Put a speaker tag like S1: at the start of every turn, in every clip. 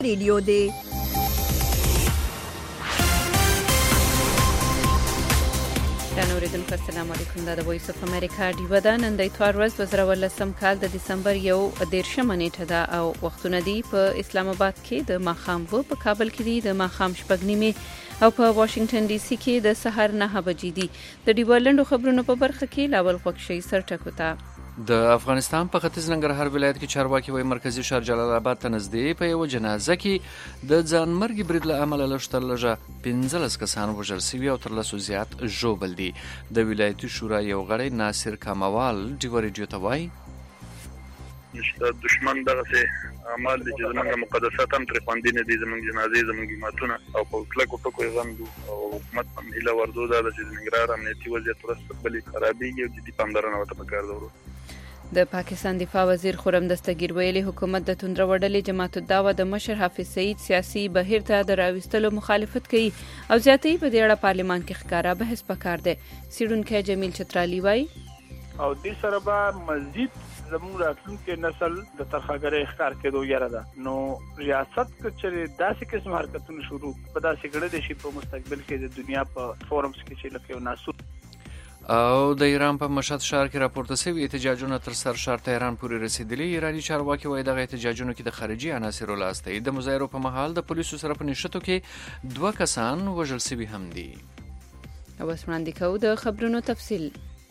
S1: ریډیو دی.
S2: اوریدونکو السلام علیکم. دا د وایس اف امریکا ډیو ده. نن د اتوار ورځ 2018 کال د دسمبر 13 نیټه ده او وختونه دی په اسلام آباد کې د ماښام په کابل کې دی د ماښام 9:30 او په واشنگټن ډي سي کې د سحر 9 بجې دي. د ډیوالندو خبرونو په برخه کې لاول خوښي سرټکو ته
S3: د افغانستان په ختیځ ننګرهار ولایت کې چارواکي وایي مرکزی ښار جلال آباد ته نږدې په یو جنازه کې د ځانمرګي برید له امله لږ 15 کسان وژل شوي او تر 200 زیات ژوبل دي. د ولایتي شورا یو غړی ناصر کاموال ډیو ریډیو ته وایي
S4: دشمن دغه اعمال دي چې زموږ مقدسات هم تر خوندې نه دي، زموږ جنازې زموږ ماتونه او په کلکو ټکو یې غندو او حکومت هم هیله ورزو ده چې د ننګرهار امنیتي وضعیت ورسته بلې خرابېږي او جدي پاملرنه ورته پکار ده.
S2: د پاکستان دفاع وزیر خرم دستگیر ویلي حکومت د توندروړلې جماعت الدعوه د مشر حافظ سعید سیاسي بهیر ته د راوستلو مخالفت کوي او زیاتې په دې اړه پارلمان کې ښکارا بحث پکار دی. سیډونکو جمیل چترالی وایي
S5: او دې سره به مزید زموږ راتلونکي نسل د ترخاګرۍ ښکار کېدو یاره ده. نو ریاست چې داسې قسم حرکتونه شروع په داسې ګړه شي په مستقبل کې د دنیا په فورمز کې چې لکه یو ناسور
S3: او د ایران په مشهد ښار کې راپورته شوي احتجاجونه تر سر ښار تهران پورې رسیدلي. ایراني چارواکي وایي دغه احتجاجونو کې د خارجي عناصرو لاس دی. د مظاهرو په مهال د پولیسو سره په نښتو کې 2 کسان وژل شوي هم دي.
S2: او اوس وړاندې کوو د خبرونو تفصیل.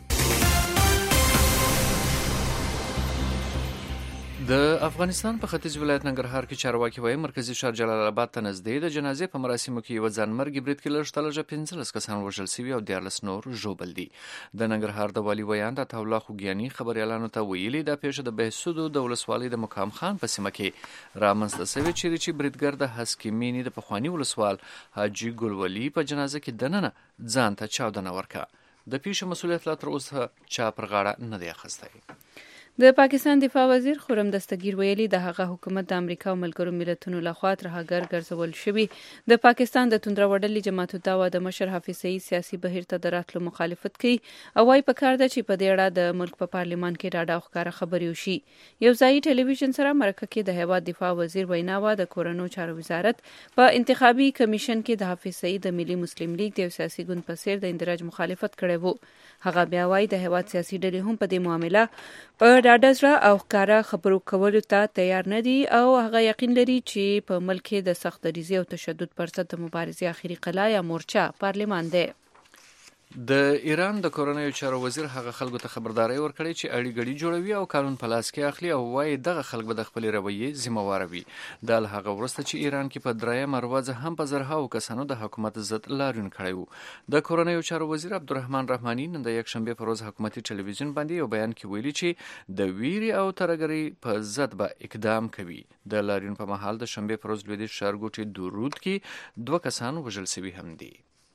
S3: د افغانستان په ختیځ ولایت ننګرهار کې چارواکي وایي مرکزی ښار جلال آباد ته نږدې د جنازې په مراسمو کې یو ځانمرګي برید کې لږ 15 کسان وژل شوي او 14 نور ژوبل دي. د ننګرهار د والي ویاند عطا الله خوګیاني خبريالانو ته ویلي دا پیښه د بهسودو د ولسوالۍ د مقام خان په سیمه کې رامنځته شوې چې بریدګر د هسکې مینې د پخواني ولسوال حاجي ګلولي په جنازه کې دننه ځان ته چاودنه ورکړه. د پیښې مسؤلیت لا تر اوسه چا پر غاړه نه دی اخیستی.
S2: د پاکستان دفاع وزیر خرم دستگیر ویلي د هغه حکومت د امریکا او ملګرو ملتونو لخوا ترهګر ګرځول شوی د پاکستان د توندروړلې جماعت الدعوه د مشر حافظ سعید سیاسي بهیر ته د راتلو مخالفت کوي او وايي پکار ده چې په دې اړه د ملک په پارلمان کې ډاډه او ښکاره خبرې وشي. یو ځایي ټلویزیون سره مرکه کې د هیواد دفاع وزیر ویناوه د کورونو چارو وزارت په انتخابي کمیشن کې د حافظ سعید د ملي مسلم لیگ د سیاسي ګوند په څیر د اندراج مخالفت کړی وو. هغه بیا وايي د هیواد سیاسي ډلې هم په دې معاملې په ډاډه زړه او ښکاره خبرو کولو ته تیار نه دي او هغه یقین لري چې په ملک کې د سخت دریځ او تشدد پر ضد د مبارزې اخیری قلا یا مورچه پارلمان دی.
S3: د ایران د کورنیو چارو وزیر هغه خلکو ته خبرداري ورکړي چې اړي ګړي جوړوي او قانون په لاس کې اخلي او وايي دغه خلک به د خپل رویې ذمہوار وي. د هغه ورسته چې ایران کې په درېیم ورځ هم په زرهاو کسانو د حکومت ضد لاریون کړی وو. د کورنیو چارو وزیر عبدالرحمن رحماني نن د یکشنبه په ورځ حکومتي ټلویزیون باندې یو بیان کې ویلي چې د ویري او ترهګرۍ په ضد به اقدام کوي. د لاریون په مهال د شنبه په ورځ لویدیځ ښارګوټي درود کې 2 کسان وژل شوي هم دي.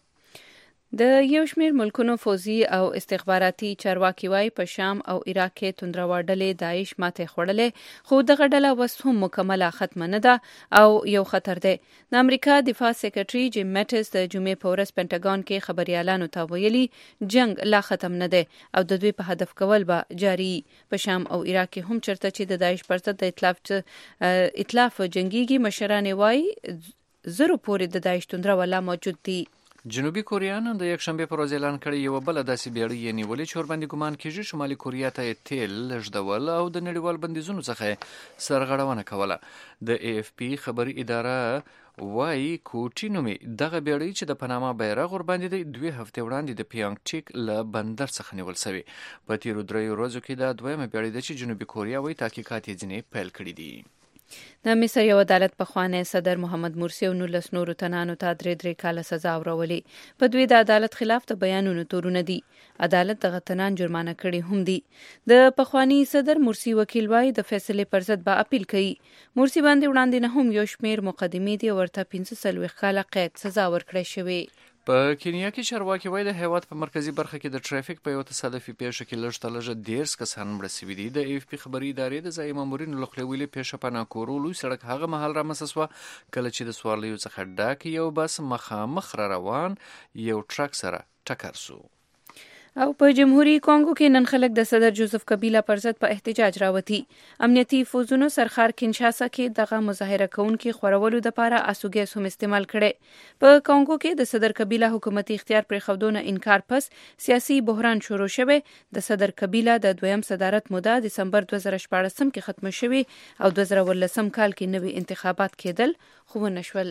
S2: د یو شمېر ملکونو فوزي او استخباراتي چارواکي وايي په شام او عراق کې توندروړ ډلې داعش ماته خوړلې خو دغه ډله اوس هم مکمله ختمه نه ده او یو خطر دی. د امریکا دفاع سیکرټري جیم میټس د جمعې په ورځ پینټاګون کې خبريالانو ته ویلي جنگ لا ختم نه دی او د دوی په هدف کول به جاري. په شام او عراق کې هم چرته چې د داعش پر ضد د ائتلاف جنگيږي مشران وايي زرو پورې د داعش توندروړ موجود دي.
S3: جنوبي کوریا نن د یکشنبه پر ورځ اعلان کړی یو بل داسې بیړۍ یې نیولې چې ورباندې ګمان کېږي شمالي کوریا ته تیل لږدول او د نړیوال بندیزونو څخه سرغړونه کوله. د AFP خبري اداره وایي کوټی نومي دغه بیړۍ چې د پاناما بیرغ ورباندې 2 هفته وړاندې د پیانګ چیک له بندر څخه نیول شوی. په تیرو 3 ورځو کې دا دویمه بیړۍ ده چې جنوبي کوریا وایي تحقیقات یې ځنې پیل کړي دي.
S2: د مصر یو عدالت پخوانی صدر محمد مرسی او 19 نورو تنانو ته 3 کاله سزا ورولې. په دوی د عدالت خلاف د بیانونو تورونه دي. عدالت دغه تنان جرمانه کړي هم دي. د پخوانی صدر مرسی وکیل وايي د فیصلې پر ضد به اپیل کوي. مرسی باندې وړاندې نه هم یو شمېر مقدمې دي ورته 15 کاله قید سزا ورکړې شوې.
S3: په کینیا کې چارواکي وایي د هیواد په مرکزی برخه کې د ټرافیک په یو تصادفي پیښه کې لږ 13 کسان مړه شوي دي. د AFP خبري ادارې د ځایي مامورینو لخوا ویلي پیښه په ناکورو لوی سړک هغه مهال رامنځته شوه کله چې د سواریو څخه ډک یو بس مخامخ را روان یو ټرک سره ټکر شو.
S2: او په جمهوریت کانګو کې نن خلک د صدر جوزف کبیلا پر ضد په احتجاج راوتی. امنیتي فوزونو سرخار کینشاسا کې دغه مظاهره کوونکي خورولو لپاره اسوګیس هم استعمال کړي. په کانګو کې د صدر کبیلا حکومتي اختیار پر خودونه انکار پس سیاسي بحران شروع شوه. د صدر کبیلا د دویم صدارت موده دسمبر 2014 کې ختم شوه او 2014 کال کې نوي انتخابات کېدل خو نشول.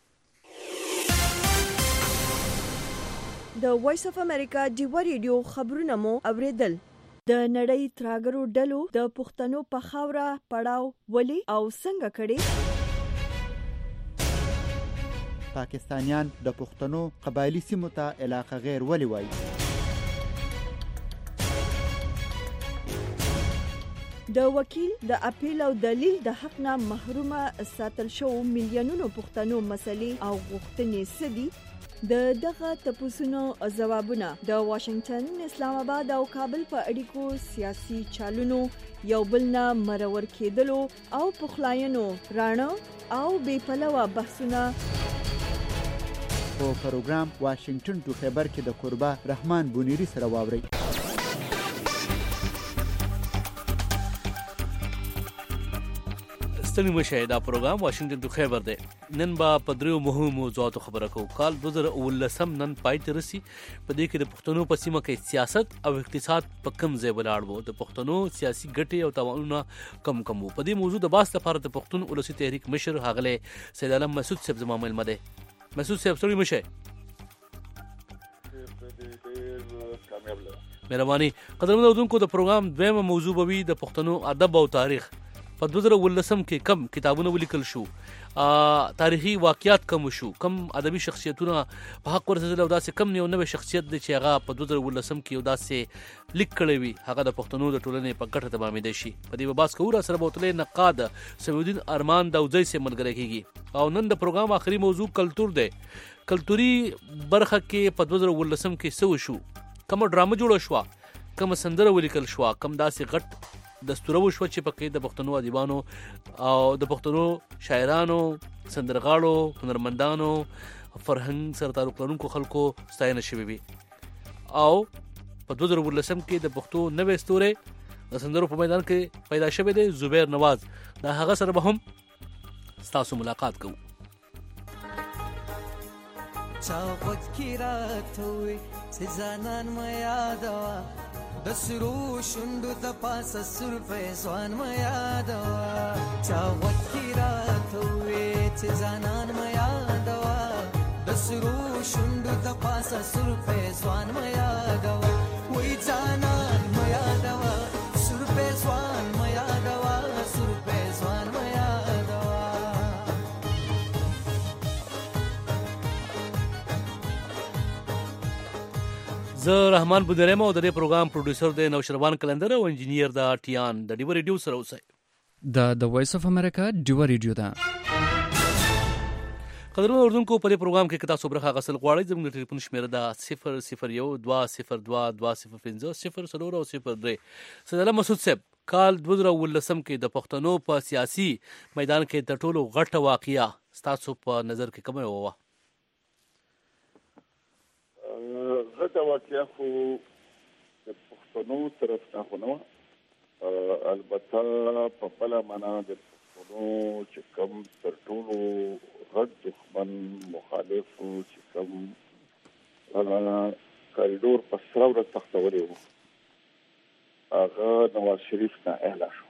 S1: د وایس اف امریکا ډیوا ریډیو خبرونه مو اوریدل. د نړۍ تراګرو ډلو د پښتنو په خاوره پړاو ولي او څنګه کړي.
S6: پاکستانیان د پښتنو قبایلی سیمو ته علاقه غیر ولي وایي.
S1: د وکیل د اپیل او دلیل د حق نه محرومه ساتل شو میلیونونو پښتنو مسلې او غوښتنې سدي. د دغه تپوسونو ځوابونه د واشنگټن، اسلام آباد او کابل په اړیکو سیاسي چالونو یو بل نه مرور کېدلو او پخلاینو رانه او بې پلوه بحثونه
S6: په پروګرام واشنگټن ټو خیبر کې د قربا رحمان بونیری سره واوري.
S7: ستنی مشه دا پروګرام واشنگټن ټو خیبر دی. نن با په دریو مهمو موضوعاتو خبره کوو. کال 2019 نن پای ته رسي. په دې کې د پښتنو په سیمه کې سیاست او اقتصاد په کم ځای ولاړ وو. د پښتنو سیاسي ګټې او تاوانونه کم وو. په دې موضوع د باس لپاره د پښتون ولسی تحریک مشر هغله سید عالم مسعود صاحب زما ملمه ده. مسعود صاحب ستړي مشه. مهرباني. قدرمنو اردوونکو د پروګرام دویمه موضوع به وي د پښتنو ادب او تاریخ. په 2019 کې کم کتابونه ولیکل شو، تاریخي واقعیات کم شو، کم ادبي شخصیتونه په حق ورسېدل او داسې کم یو نوې شخصیت دی چې هغه په 2019 کې یو داسې لیک کړی وي هغه د پښتنو د ټولنې په ګټه تمامېدی شي. په دې بحث کوو. را سره به وتلی نقاد سمیدین ارمان داودزی سره ملګری کېږي. او نن د پروګرام آخري موضوع کلتور دی. کلتوري برخه کې په 2019 کې څه وشو؟ کومه ډرامه جوړه شوه؟ کومه سندره ولیکل شوه؟ کوم داسې غټ دستوره وشوه چې پکې د پښتنو ادیبانو او د پښتنو شاعرانو، سندرغاړو، هنرمندانو، فرهنګ سره تعلق لرونکو خلکو ستاینه شوې وي. او په 2019 کې د پښتو نوې ستوره د سندرو په میدان کې پیدا شوې دی زبیر نواز. دا هغه سره به هم ستاسو ملاقات کوو.
S8: چاوت کی رات ہوئی سزانان میادوا دسرو شندو تپاس سر فیضوان میادوا چاوت کی رات ہوئی سزانان میادوا دسرو شندو تپاس سر فیضوان میادوا وی جانان میادوا سر فیضوان میادوا سر فیضوان میادوا.
S7: زه رحمان بودرم او د دې پروګرام پروډوسر دی نوشروان کلندر او انجینیر دا ټیان د ډیو ریډیو سره اوسئ.
S3: د وایس اف امریکا ډیو ریډیو دا
S7: قدرمنو اردوونکو په دې پروګرام کې تاسو برخه غسل غواړئ زموږ د ټلیفون شمیره ده 00120200500 سید عالم مسعود صاحب کال 2019 کې د پښتنو په سیاسي میدان کې د ټولو غټه واقعیا ستاسو په نظر کې کومه وه؟
S9: غټه واقعیا خو د پښتنو طرف نه خو نه البته په بله معنا د پښتنو چې کوم تر ټولو غټ دښمن مخالف چې کوم کاریډور په سره ورځ تختولی و هغه نواز شریف نه اعلا شو.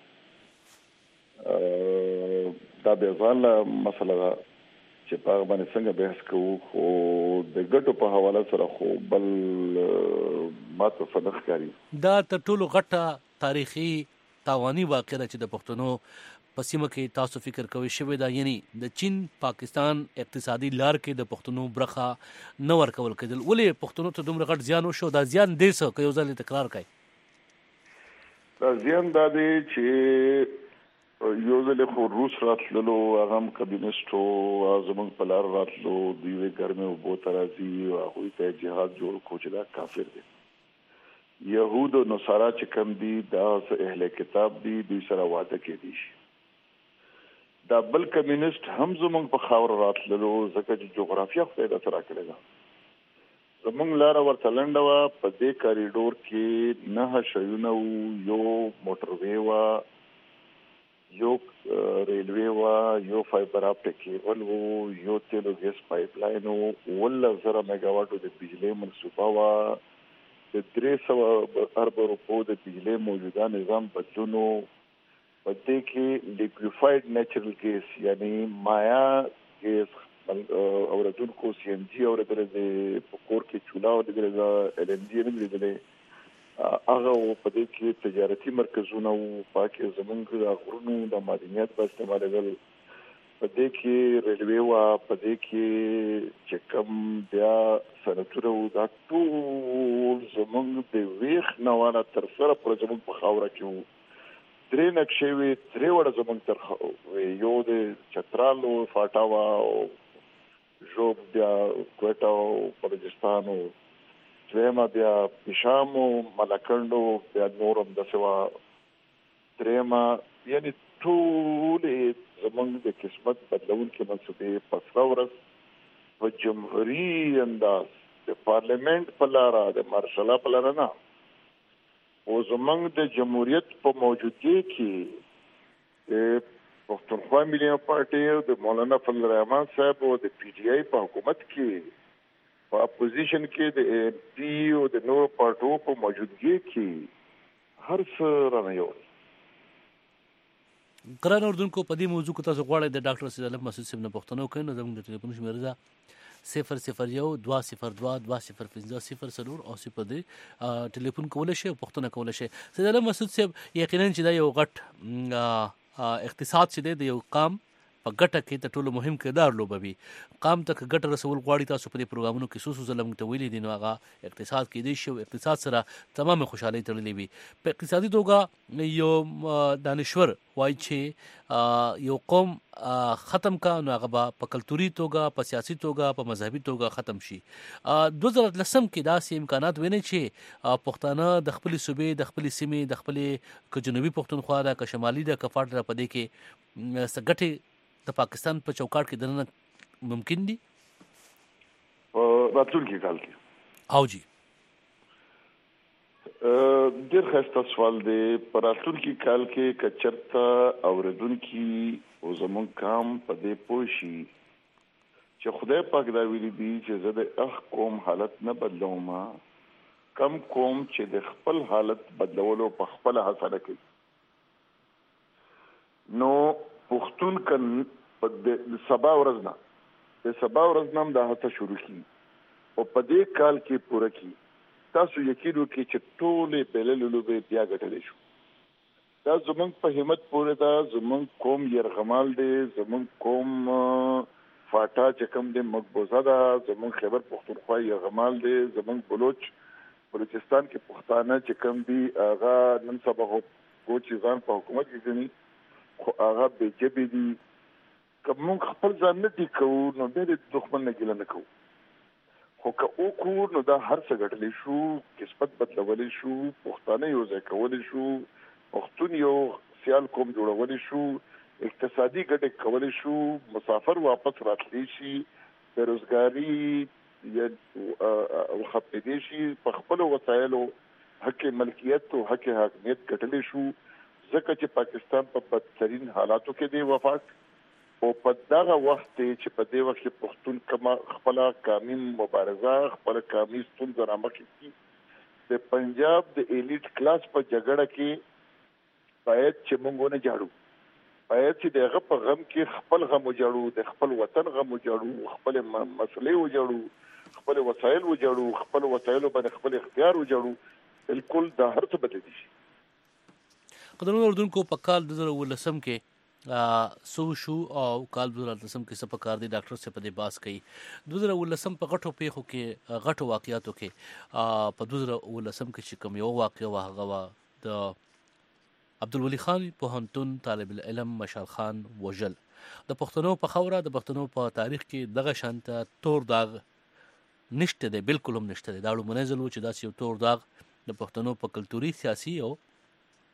S9: دا بېځاله مسله ده چې په هغه باندې څنګه بحث کوو، خو د ګټو په حواله سره خو بل ماته څه نه ښکاري.
S7: دا تر ټولو غټه تاریخي تاواني واقعه ده چې د پښتنو په سیمه کې تاسو فکر کوئ شوې ده، یعنی د چین پاکستان اقتصادي لار کې د پښتنو برخه نه ورکول کېدل. ولې پښتنو ته دومره غټ زیان وشو؟ دا زیان ډېر څه که یو ځل تکرار کړئ.
S9: دا زیان دا دی چې یو ځل خو روس راتللو هغه هم کمیونسټو زموږ په لار راتلو دوی یې ګرمې اوبو ته راځي او هغوی ته جهاد جوړ کړو چې دا کافر دی. یهود او نصارا چې کوم دي دا اهل کتاب دي، دوی سره واده کېدی شي. دا بل کمیونسټ هم زموږ په خاوره راتللو ځکه چې جغرافیه خدای دا سره کړې ده. زمونږ لار ورته لنډه وه. په دې کاریډور کې 9 شیونه وو. یو موټروي وه، یو ریلوي وه، یو فایبر اپټیک کیبل وو، یو تیل او ګیس پایپ لاین وو، 17,000 میگا واټو د بجلی منصوبه وه، د 300 ارب روپو د بجلی موجوده نظام بدلونو. په دې کې لیکویفاید نیچرل ګیس یعنی مایا ګیس اوردونکو سی ان جی اوردل د پکور کې چولا اوردل د ال ان جی نه لیدلې. هغه په دې کې تجارتي مرکزونه او پاکي زمونږ د غرونو د معدنیات په استعمالول. په دې کې ریلوي وا، په دې کې چې کوم بیا سنتوره او دا ټول زمونږ د ویخ نواله تر سره پر زمونږ په خاوره کې وو. 3 نقشې وي، 3 وړه زمونږ تر یو د چترالو فاټاوا او جوب بیا کوټا او بلوچستان او درېما بیا پشام او ملکندو بیا نورم د سوا درېما یعنی ټول زمونږ د قسمت بدلون کې منصوبې پسرا ورس په جمهوریت انداز د پارلیمنت په لاره د مارشاله په لاره نه او زمونږ د جمهوریت په موجودګۍ کې پښتونخوا ملي پارټي او د مولانا فضل الرحمن صاحب او د پی ټی آی په حکومت کې په اپوزیشن کې د ایم پی او د نور پارټو په موجودګۍ کې هر څه رانیو.
S7: ګران اردوونکو په دې موضوع کې تاسو غواړئ د ډاکټر سید علم مسعود صاحب نه پوښتنه وکړئ نو زموږ د ټلیفون شمیره ده 001-202-20-0 او 0 ټلیفون کولی شئ او پوښتنه کولی شئ. سید علم مسعود صاحب یقینا چې دا یو غټ اقتصاد چې دی د یو قام په ګټه کې د ټولو مهم کردار لوبوي. قام ته ګټه رسول غواړي تاسو په دې پروګرامونو کې څو ځله موږ ته ویلي دي نو هغه اقتصاد کې دی شو اقتصاد سره تمامه خوشحالي تړلې وي. په اقتصادي توګه یو دانشور وایي چې یو قوم ختم کا نو هغه په کلتوري توګه، په سیاسي توګه، په مذهبي توګه ختم شي. 2013 کې داسې امکانات ویني چې پښتانه د خپل صوبې، د خپل سیمې، د خپل جنوبي پښتونخوا د شمالي د کفاټ را پدې کې سګټي د پاکستان په چوکاټ کې دننه ممکن دي
S9: راتلونکي کال کې.
S7: او جی
S9: ډېر ښایسته سوال دی. په راتلونکي کال کې کچرته اوریدونکي او زمونږ کام په دې پوه شي چې خدای پاک دا ویلي دي چې زه د قوم حالت نه بدلوم، کم قوم چې د خپل حالت بدلولو په خپل حاصله کوي. نو پښتون کن د سبا ورځ نه دا هڅه شروع کی او په دې کال کې پوره کی. تاسو یقین وکړئ چې ټولې بللو به بیا ګټلې شو. دا زمونږ په همت پورې دا زمونږ قوم يرغمال دی، زمونږ قوم فاټا چې کوم دی مقبوضه ده، زمونږ خیبر پښتونخوا يرغمال دی، زمونږ بلوچستان کې پښتانه چې کوم دی هغه نن سبا چې ځان په حکومت کې ځنی خو هغه به جبې دي. که موږ خپل ځان نه دي کوو نو بیا د دښمن نه ګیله نه کوو، خو که وکړو نو دا هر څه ګټلی شو، قسمت بدلولی شو، پښتانه یو ځای کولی شو، پښتون یو سیال قوم جوړولی شو، اقتصادي ګټې کولی شو، مسافر واپس راتلی شي، بېروزګاري ختمېدی شي، په خپلو وسایلو حق ملکیت او حق حاکمیت ګټلی شو. ځکه چې پاکستان په بدترین حالاتو کې دی وفاق او په دغه وخت چې په دې وخت کې پښتون کما خپل قومي مبارزه، خپل قومي ستونزې رامخې کړي، د پنجاب د ایلیټ کلاس په جګړه کې باید چې موږ نه جاړو، باید چې دغه په غم کې خپل غم وجاړو، د خپل وطن غم وجاړو، خپل مسلې وجاړو، خپل وسایل وجاړو، خپل وسایلو باندې خپل اختیار وجاړو. بالکل دا هر څه بدلی شي.
S7: قدرمن اردوونکو په کال 2019 کې سو شو او کال 2019 کې څه په کار دی ډاکټر صاحب په دې باس کوي. 2019 په غټو پیښو کې غټو واقعیاتو کې په 2019 کې چې کوم یو واقعه هغه د عبدالولي خان پوهنتون طالب العلم مشال خان وژل. د پښتنو په خوره، د پښتنو په تاریخ کې دغه شانته تور داغ نشته دی، بالکل هم نشته دی. دا لومړی ځل و چې داسې یو تور داغ د پښتنو په کلتوري، سیاسي او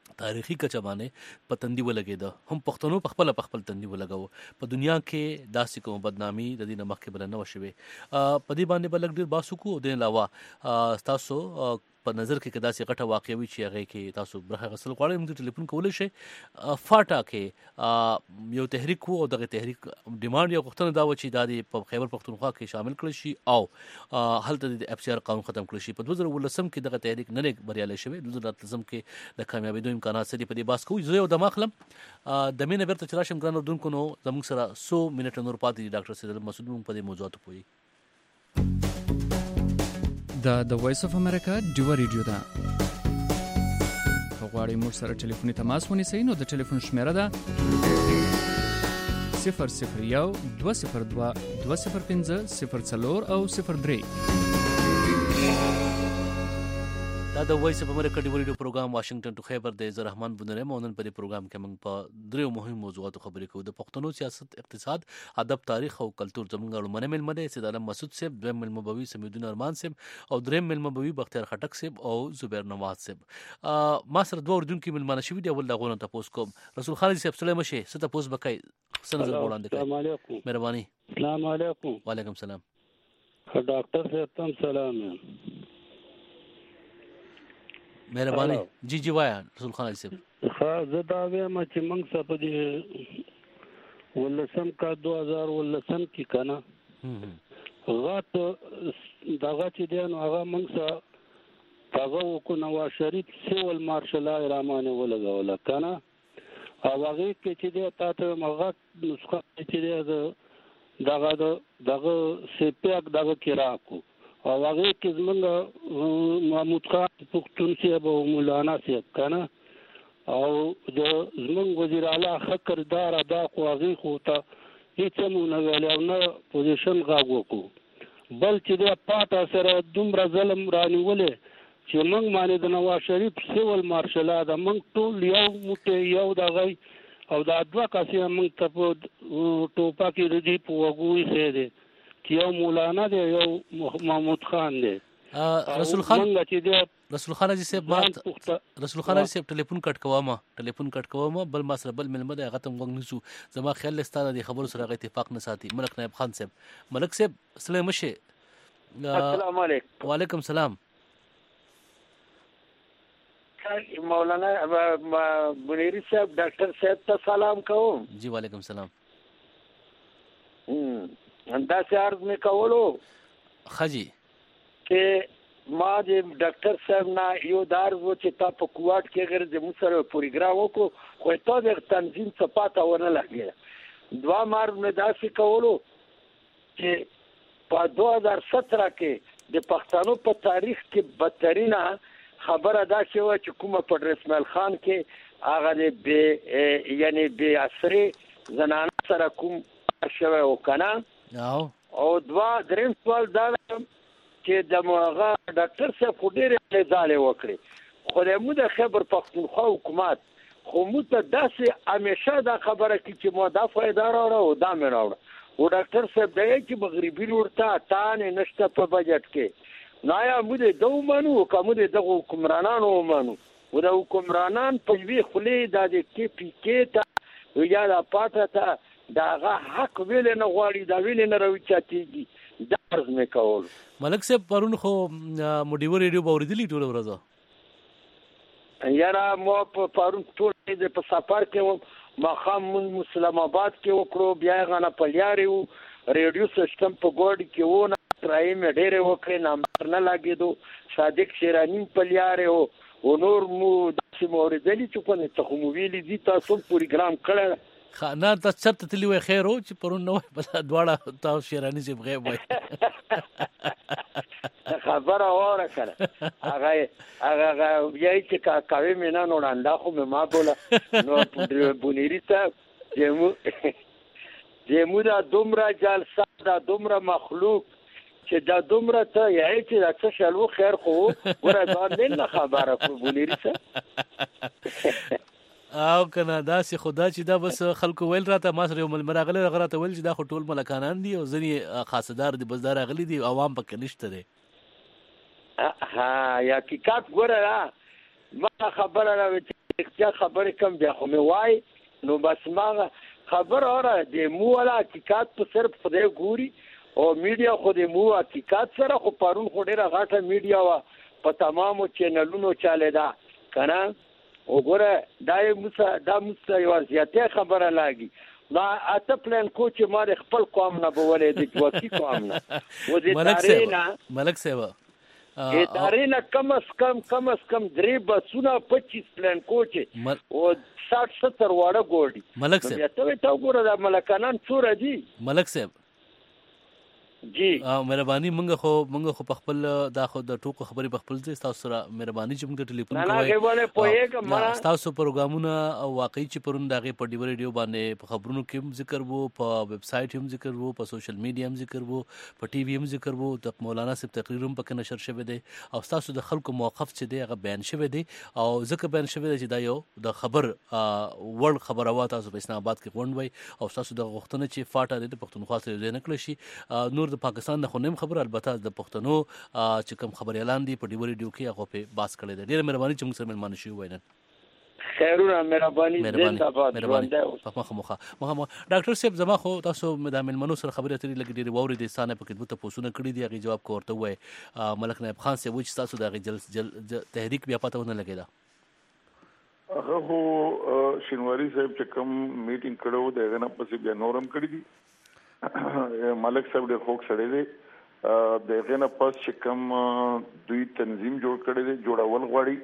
S7: تاریخي کچه باندې په تندي ولګېده. هم پښتنو په خپل تندي ولګاوه. په دنیا کې داسې کوم بدنامي د دې نه مخکې بل نه وشوي. په دې باندې بل ډېر باسو کو. د علاوه تاسو په نظر کې کدا سي غټه واقعي وي چې هغه کې تاسو برخه غسل غواړئ موږ ټلیفون کولای شئ. فاټا کې یو تحریک وو او دغه تحریک ډیماند یو غوښتنه دا و چې د په خیبر پختونخوا کې شامل کړي شي او هلته د اف سی آر قانون ختم کړي شي. په 2019 کې دغه تحریک نه بریالي شوی. 2019 کې د کامیابیدو امکانات سړي په دې باس کوي. زه یو د مخلم د مینه بیرته چرشم ګران اردوونکو نو زموږ سره 100 منټه نور پاتې دي. ډاکټر سید مسعود موږ په دې موضوعات پوي.
S3: د وایس اف امریکا ډیو ریډیو ده. غواړئ موږ سره ټلیفوني تماس ونیسئ نو د ټلیفون شمیره ده 001 202 205 04 او 03.
S7: دا د وایس اف امریکا ډیو ریډیو پروګرام واشنگټن ټو خیبر د زه رحمان بنره مونن په دې پروګرام کې موږ په درې مهم موضوعاتو خبرې کوو. د پښتنو سیاست، اقتصاد، ادب، تاریخ او کلچر. زموږ لومړی ملمه دی سید عالم مسعود صاحب، دویم ملمه بوي سمیدون ارمان صاحب او دریم ملمه بوي بختیار خټک صاحب او زبیر نواز صاحب. ما سره دوه اردوونکي ملمانه شوي دي. اول دغه تاسو کوم رسول خان صاحب سلام شه ست تاسو بکای سن نظر وړاندې کوي.
S10: السلام علیکم.
S7: مهرباني.
S10: السلام علیکم.
S7: وعلیکم السلام.
S10: ډاکټر صاحب تم سلام.
S7: مهرباني. جی وایا رسول خان صاحب.
S10: زه دا وایم چې موږ څه په دې ولسم کا 2019 کې کنه غات دغه چې دی نو هغه موږ څه هغه وکړو نواز شریف سیول مارشل رحمانه ولګوله کنه او هغه کې چې دی تاسو مغه نسخه چې دی دغه سپیک دغه کې راکو او هغه کې زمونږ محمود خان پښتون صاحب او مولانا صاحب کنه او د زمونږ وزیر اعلی خکردار ادا خو هغه خو ته هیڅ مو نه ویل او نه پوزیشن غاغو کو بل چې د پاټا سره دومره ظلم رانیولې چې موږ باندې د نواز شریف سیول مارشل دا موږ ټول یو موټه یو دغه او دا دوه کسې موږ ته په ټوپا کې رځي په وګوي سي دي یو مولانا دی یو محمود خان دی.
S7: رسول خان جی صاحب رسول خان جی صاحب ټلیفون کټ کوما بل ما سره بل ملمه دی غتم وګ نسو زما خیال ستاره دی خبر سره اتفاق نه ساتي. ملک نائب خان صاحب ملک صاحب سلام شه.
S11: السلام علیکم.
S7: وعلیکم السلام.
S11: مولانا بنيري صاحب ډاکټر صاحب ته سلام کوم.
S7: جی وعلیکم السلام.
S11: دا عرض میں کولو
S7: خجی
S11: کہ ما د ډاکټر صاحب نه یو دار و چې تا په کوټ کې غیر د مسره پروګرام وکړو خو ته د تنظیم څخه پاته ونه لګی. دوا مار مې داسې کولو چې په 2017 کې د پښتنو په تاریخ کې بدترینه خبره دا شوه چې کومه په رسمال خان کې هغه د یعنی به عصري زنانه سره کوم شوه او کنه او دوا دریم سوال دا چې د موغه ډاکټر صاحب ډېر ځاله وکړي خو د مو د خبر پښتونخوا حکومت خو مو ته داسې همیشه دا خبره کی چې مو دا فائدہ راوړو او دا مې راوړو او ډاکټر صاحب دی چې مغربي ورته تانه نشته په بجټ کې نایا مو د دومنو کوم د حکمرانانو ومنو او د حکمرانان په وی خلې د کې پی کې ته یا د پاټه ته داغه حق ویل نه غواړي دا ویل نه راوي چاتيږي دا عرض مې کول.
S7: ملک صاحب پرون خو موډیو ریډیو باورېدلی ټول ورځ
S11: یاره مو په پرون ټول د په سفر کې مخام مسلم آباد کې وکړو بیا غنه پلیاري ریډیو سیستم په ګوډ کې و نه ترای مې ډېر وکړې نمبر نه لګېدو صادق شیرانی پلیاري او نور مو داسې موردلی چې په ته مو ویلي دي تاسو پروګرام کړل
S7: نه تاسو چرته تلی وای خیر او چې پرون نو په دواړه تاسو شیرانی سي غیب وای
S11: خبره وره کړه هغه یای چې کاوی مینا نو نندا خو ما بوله نو بونیری ته جمو دا دومره جلسه دا دومره مخلوق چې دا دومره ته یای چې دا څه شلو خیر خو ګوره دا نه خبره کو بونیری ته
S7: او کنه دا سي خدا چې دا بس خلکو ویل راته ما سره یو مراغله غراته ویل چې دا ټول ملکانان دي او ځنی خاصدار دي بس دا راغلي دي عوام پکې نشته دي.
S11: ها یا حقیقت ګوره ما خبره راوي اختیا خبره کم بیا خو مې وای نو بس ما خبر اوره د مو ولا حقیقت په صرف خدای ګوري او میډیا خو د مو حقیقت سره خو پرون خو ډیره غاټه میډیا وا په تمامو چینلونو چاله دا کنه وګوره دا موږ یو زیاته خبره لاګي ما اته پلان کو چې ما خپل قوم نه بولې د وکی قوم نه و دې
S7: ملک سیوا
S11: ادارې نه کم از کم 3 بسونه 25 پلان کو چې او 60-70 واړه ګوډي
S7: ملک صاحب
S11: ته وګوره د ملکانان څوره دي
S7: ملک صاحب
S11: جی
S7: مهرباني مونږ خو په خپل دا خو د ټوکو خبرې په خپل ځای تاسو سره مهرباني چې موږ ته ټلیفون کوئ تاسو پروګرامونه واقعي چې پرون دغه په ډیو ریډیو باندې په خبرونو کې ذکر وو په ویب سټ هم ذکر وو په سوشل میډیا هم ذکر وو په ټي وي هم ذکر وو د مولانا صاحب تقریر هم پکې نشر شوی دی او تاسو د خلکو موقف چې دی هغه بیان شوی دی او ځکه بیان شوی دی چې دا یو د خبر ورلد خبره وا تاسو په اسلام آباد کې غونډ وای او تاسو د غوښتنه چې فاټه د پښتونخوا سره ځای نه کړی شي نور د پاکستان نه خو نیم خبر البته د پښتنو چې کوم خبر اعلان دی په ډیو ریډیو کې هغه په باس کړی دی ډیره مهرباني چې موږ سره ملمانه شو وینن
S11: خیرونه مهرباني
S7: مخه ډاکټر صاحب زما خو تاسو د ملمنو سره خبرې اترې لګې ډېرې واورې د سانه په خدمت پوسونه کړې دي هغه جواب کوورته وای ملک نایب خان صاحب چې تاسو د جل تحریک بیا پته ونه لګیدا
S9: هغه هو شینواری صاحب چې کوم میټینګ کړو دغه نه پسې بیا نورم کړی دي ملک صاحب د خوک سره دی دغه نه پس چې کوم دوی تنظیم جوړ کړی دی جوړول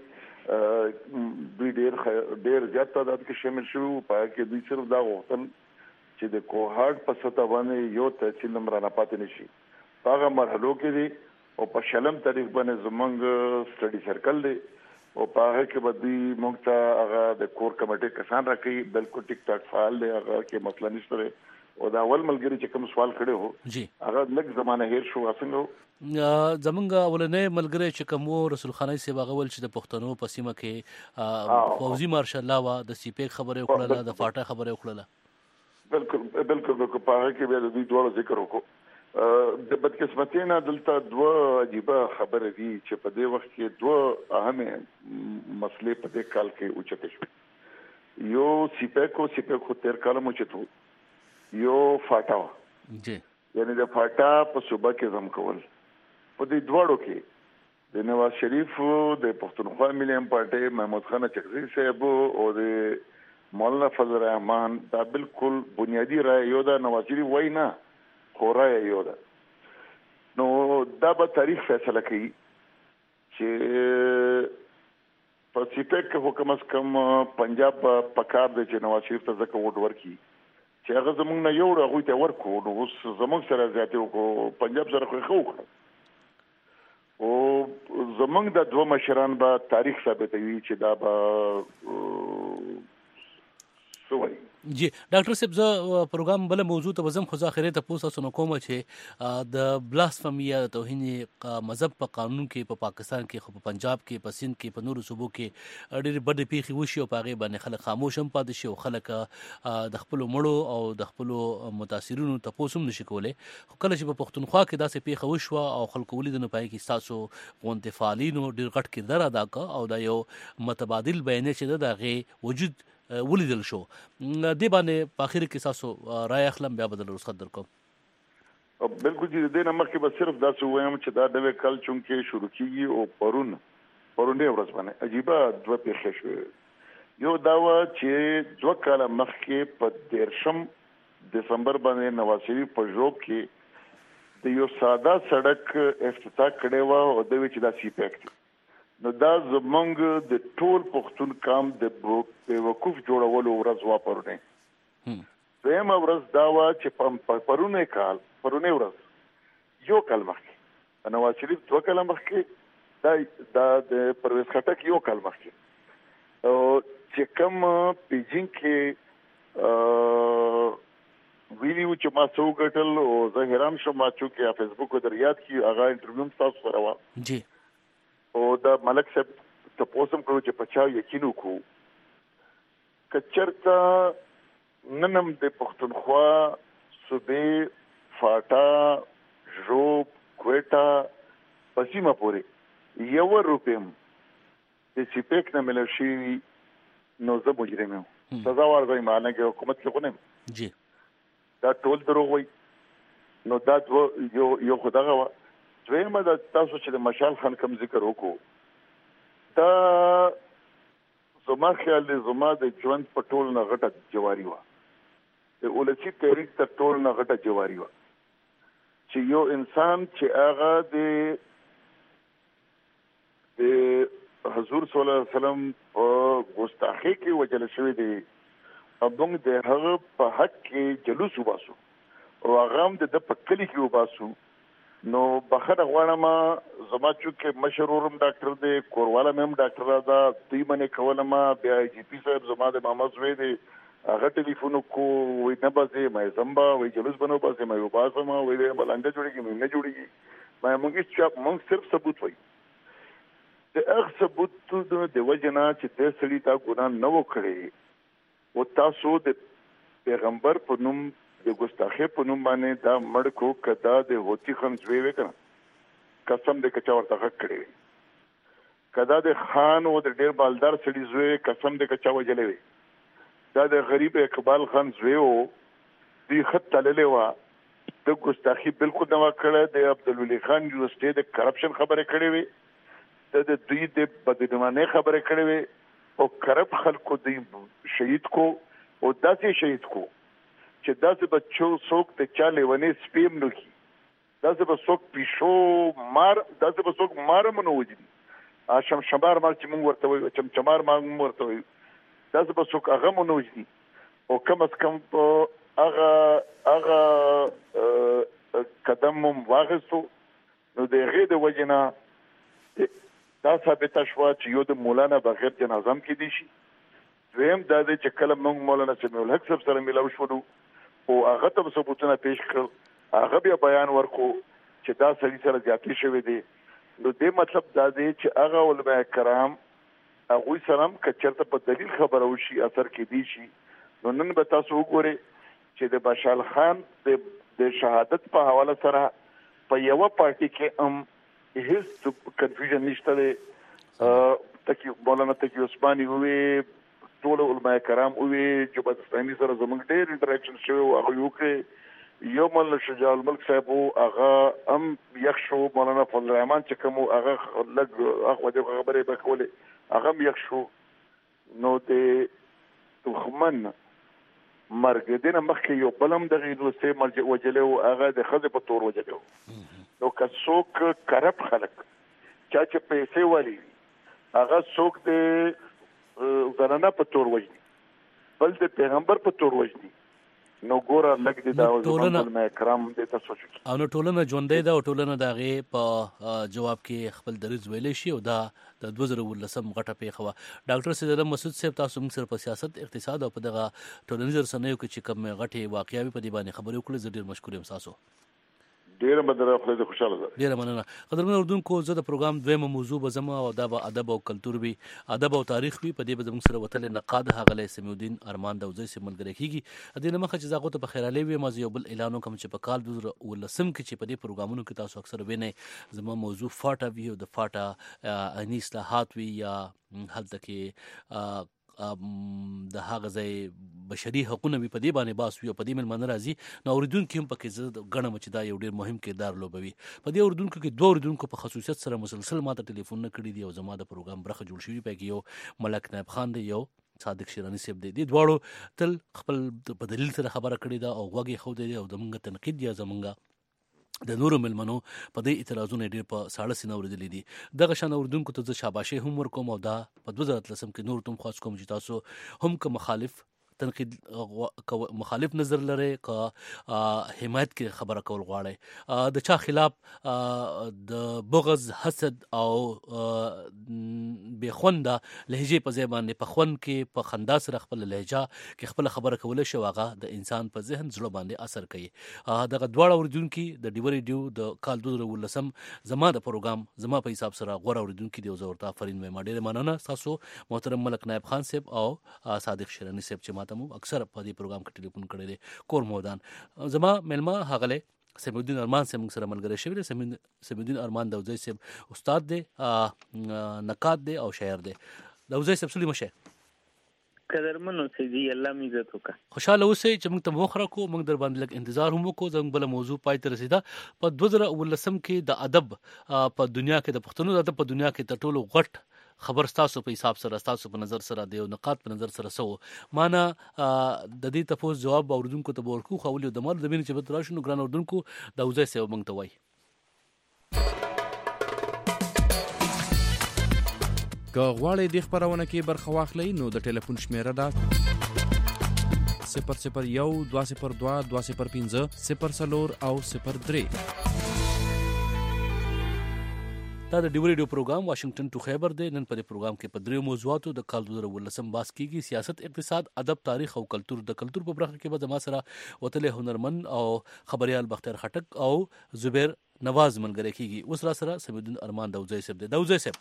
S9: غواړي دوی ډیر زیات تعداد کې شامل شو په کې دوی صرف دا غوښتل چې د کوهارت په سطح باندې یو تحصیل نمبر نه پاتې نشي هغه مرحلو کې دی او په شلم تاریخ باندې زمونږ سټډي سرکل دی او په هغه کې به دوی موږ ته هغه د کور کمیټې کسان راکړي بالکل ټیک ټاک فعال دی هغه کې مسله نشته او دا اول ملګری چې کوم سوال کړي هو
S7: جی
S9: هغه لږ زمانه هیر شو څنګه
S7: زمونږ ولنې ملګری چې کوم رسول خانای سی باغول چې د پښتنو په سیمه کې فوزي مارشال الله وا د سی پی خبره وکړه د فاټه خبره وکړه
S9: بالکل په هغه کې بیا د دوی ډول ذکر وکړو د بدقسمتۍ نه دلته دوه عجیب خبره دي چې په دې وخت کې دوه اهم مسلې په دې کال کې اوچته شو یو سی پی کو تیر کال مو چتو یو فاټا
S7: جی
S9: یعنی د فاټا په صوبه کې زم کول په دې دوړو کې د نواز شریف د پښتونخوا ملي پارټي محمود خان چغزي صاحب او د مولانا فضل الرحمن دا بالکل بنیادی رائے یو دا نواز شریف وای نه خورا یو دا نو دا به تاریخ فیصله کوي چې په سیپیک حکومت کم پنجاب پکار د نواز شریف ته ځکه ووټ ورکړي چې هغه زمونږ نه یو هغه ته ورکو نو اوس زمونږ سره زیاتې وکړو پنجاب سره خو وکړو او زمونږ د دوه مشران به تاریخ ثابتوي چې دا به سوي
S7: جی ډاکټر صاحب زه پروګرام بل موضوع ته وزم خو ځاخره ته پوسه سن کوم چې د بلاسفمی یا توهین مذهب په قانون کې په پاکستان کې خو په پنجاب کې په سند کې په نورو صوبو کې ډېر بد پیخي وشي او پاغه باندې خلک خاموش هم پاتې شي او خلک د خپل مړو او د خپل متاثرینو ته پوسوم نشي کولای خو کله چې په پښتونخوا کې داسې پیخه وشو او خلکو ولید نه پای کې تاسو غونډه فعالینو ډېر غټ کردار ادا کړ او دا یو متبادل بیان چې دغه وجود ولیدل شو د باندې په اخر کې تاسو رائے اخلم بیا بدل رخصت درکوم
S9: بالکل دې د نمبر کې بس صرف دا وایم چې دا د کال چونکې شروع کیږي او پرونه ورځ باندې عجیبه دوه پیښې شو یو دا و چې دوه کال مخکې په 13 دسمبر باندې نواز شریف په جوب کې د یو ساده سړک افتتاح کړي و او د وچ دا سی پیک نو دا زمونږ د ټول پښتون کام د وقوف جوړولو ورځ وا پرونه زما ورځ دا وا چې پرونه ورځ یو کال مخکې نواز شریف دوه کال مخکې دا د پرویز خټک یو کال مخکې او چې کوم پیجینګ کې ویډیو چې ما څو غټل او زه حیران شوم چې فیسبوک در یاد کی هغه انټرویو تاسو سره وا
S7: جی
S9: او دا ملک صاحب ته پوسم کړو چې پچاو یقینو کو کچرتا ننم د پښتونخوا صوبې فاټا جوب کوټا پسیمه پورې یو روپیم د سیپیک نه ملوشي نو زه مجرم یم سزا ورکوي معنی کې حکومت کې خو نه
S7: جی
S9: دا ټول دروغ وي نو دا یو خدغه دویمه د تاسو چې د مشال خان کوم ذکر وکړو دا زما خیال دی زما د ژوند په ټول نه غټه جواری و د ولسی تحریک تر ټول نه غټه جواری و چې یو انسان چې هغه د حضور صلی الله علیه وسلم او ګستاخی کې وجل شوی دی ابونګ د هغه په حق کې جلوس وباسو او هغه هم د پکلی کې وباسو نو بخره غواړم زما چې مشرورم ډاکټر دی کورواله مم ډاکټر دا دوی باندې کولم بیا جی پی صاحب زما د محمد زوی دی هغه ټلیفون کو وای نه بځه مې زمبا وای جلوس بنو بځه مې وباسم وای دې بلنده جوړیږي مې نه جوړیږي مې صرف ثبوت وای د هغه ثبوت د وجنا چې د سړی تا ګناه نه وکړي او تاسو د پیغمبر په نوم د ګستاخی په نوم باندې دا مړ کو کدا د هوتی خان زوی وکړه قسم دې کچا ورته حق کړی کدا د خان او د ډیر بالدار سړي زوی قسم دې کچا وجلې وي دا د غریب اقبال خان زوی او دی خط تللې وا د ګستاخی بالکل نه وکړه د عبدالولي خان یونیورسيټي د کرپشن خبره کړې وي د دوی د بدنامۍ خبره کړې وي او کرپ خلکو دی شهید کو او داسې شهید کو چې داسې بچو څوک ته چاله ونی سپیم نو کی داسې به څوک پیشو مار داسې به څوک مارم نو وځي اشم شمار مال چې مونږ ورته وي چمچمار مونږ ورته وي داسې به څوک هغه مونږ وځي او کم از کم هغه قدم مم واغستو نو د غې د وجنا دا ثابت شو چې یو د مولانا بغیر جنازم کې دي شي دویم دا چې کله موږ مولانا سمیع الحق صاحب سره ملاو شو او هغه ته ثبوتونه پیش کړ هغه بیا بیان ورکو چې دا سړي سره زیاتی شوی دی نو دې مطلب دا دی چې هغه علماء کرام هغه سره کچرته په دلیل خبره وشي اثر کې دی شي نو نن به تاسو وګورئ چې د بشال خان د شهادت په حواله سره په یو پارټي کې هیڅ کنفیوژن نشته دی تکي مولانا تکي عثماني وي ټول علماء کرام وي چې په اسلامي سره زموږ ډېر انټریکشن شوی او هغه یو کې یو مولانا شجاع الملک صاحب هغه هم یخ شو مولانا فضل الرحمن چې کوم هغه لګ هغه د خبرې به کولې هغه هم یخ شو نو د تخمن مرګ دینه مخکې یو بلم دغه دوسه مرجع وجلو هغه د خزه په تور وجلو نو که څوک کرپ خلک چا چې پیسې والی هغه څوک د زنانه په تور وجني بل د پیغمبر په تور وجني نو ګوره لګ دي دا علماء کرام د تاسو چې
S7: او نو ټولنه ژوندې ده او ټولنه دغه په جواب کې خپل دریځ ویلې شي او دا د 2019 غټه پیښه و ډاکټر سید مسعود صاحب تاسو موږ سره په سیاست اقتصاد او په دغه ټولنیز رسنیو کې چې کوم غټه واقعي په دې باندې خبرې وکړې زه ډیر مشکور یم تاسو
S9: ډیر بدره خپل خوشاله ده
S7: ډیر مننه قدرمن اردوونکو زه د پروګرام دویمه موضوع به زما او د ادب او کلچر وی ادب او تاریخ وی په دې به زموږ سره وتل نقاد هغه سمیع الدین ارمان دوزی سره ملګری کیږي د دې مخه چې زاغو ته په خیراله وی مازی یو بل اعلان کوم چې په کال 2019 کې چې په دې پروګرامونو کې تاسو اکثر وینئ زما موضوع فاټا وی او د فاټا اني اصلاحات وی یا هلته کې د هغه ځای بشري حقوقونه په دې باندې باس وي په دې مل راځي نو اوریدونکو هم پکې زه غنم چې دا یو ډیر مهم کردار لوبوي په دې اوریدونکو کې دوه اوریدونکو په خصوصیت سره مسلسل ماته ټلیفون نه کړی دی او زما د پروګرام برخه جوړ شوی پکې یو ملک نائب خان دی یو صادق شیرانی صاحب دی دواړو تل خپل په دلیل سره خبره کړې ده او وګي خو دی او زمونږ تنقید یا زمونږ د نورو ملمنو په دې اعتراضونه ډېر په ساړه سینه اورېدلې دي دغه شان اردوونکو ته زه شاباشي هم ورکوم او دا په 2013 کې نور تم خاص کوم چې تاسو هم که مخالف تنقید مخالف نظر لري که حمایت کې خبره کول غواړي د چا خلاف د بغض حسد او بخونده لهجه په ځای باندې په خون کې په خندا سره خپل لهجه کې خپل خبره کول شي واغه د انسان په ذهن زړه باندې اثر کوي دغه دواړه اوریدونکو د ډیوري ډیو د کال 2019 زما د پروګرام زما په حساب سره غوړ اوریدونکو دی زورتا فرین مې ډېر مننه تاسو محترم ملک نائب خان صاحب او صادق شیرانی صاحب چې مو اکثر په دې پروګرام کې ټلیفون کړی دی کور مودان زما ملما هغله سمیع الدین ارمان صاحب سره ملګری شوی دی سمیع الدین ارمان دوزی صاحب استاد دی نقاد دی او شاعر دی دوزی صاحب سلیم شه
S12: قدرمنو سيدي الله می عزت وکړه.
S7: خوشاله اوسئ چې موږ ته موخره کو، موږ در باندې لږ انتظار هم وکړو. زموږ بل موضوع پای ته رسیده. په 2019 کې د ادب په دنیا کې د پښتنو د ادب په دنیا کې تر ټولو غټ خبر تاسو په حساب سره، تاسو په نظر سره د یو نقاط په نظر سره سو معنا د دې تاسو جواب اوردونکو ته ورکو خو ولې د مال د بینه چې به تراشنو ګران اوردونکو د وځي سیو موږ ته وای.
S13: که غواړئ د خبرونه کې برخه واخلئ نو د ټلیفون شمیره ده 001 202 205 04 او 03.
S7: دا د ډیو ریډیو پروګرام واشنگټن ټو خیبر دی. نن په دې پروګرام کې په درې موضوعاتو د کال 2019 باس کېږي: سیاست، اقتصاد، ادب، تاریخ او کلتور. د کلتور په برخه کې به زما سره وتلې هنرمند او خبريال بختیار خټک او زبیر نواز ملګری کېږي. اوس را سره سمیدون ارمان دوزی صاحب دی. دوزی صاحب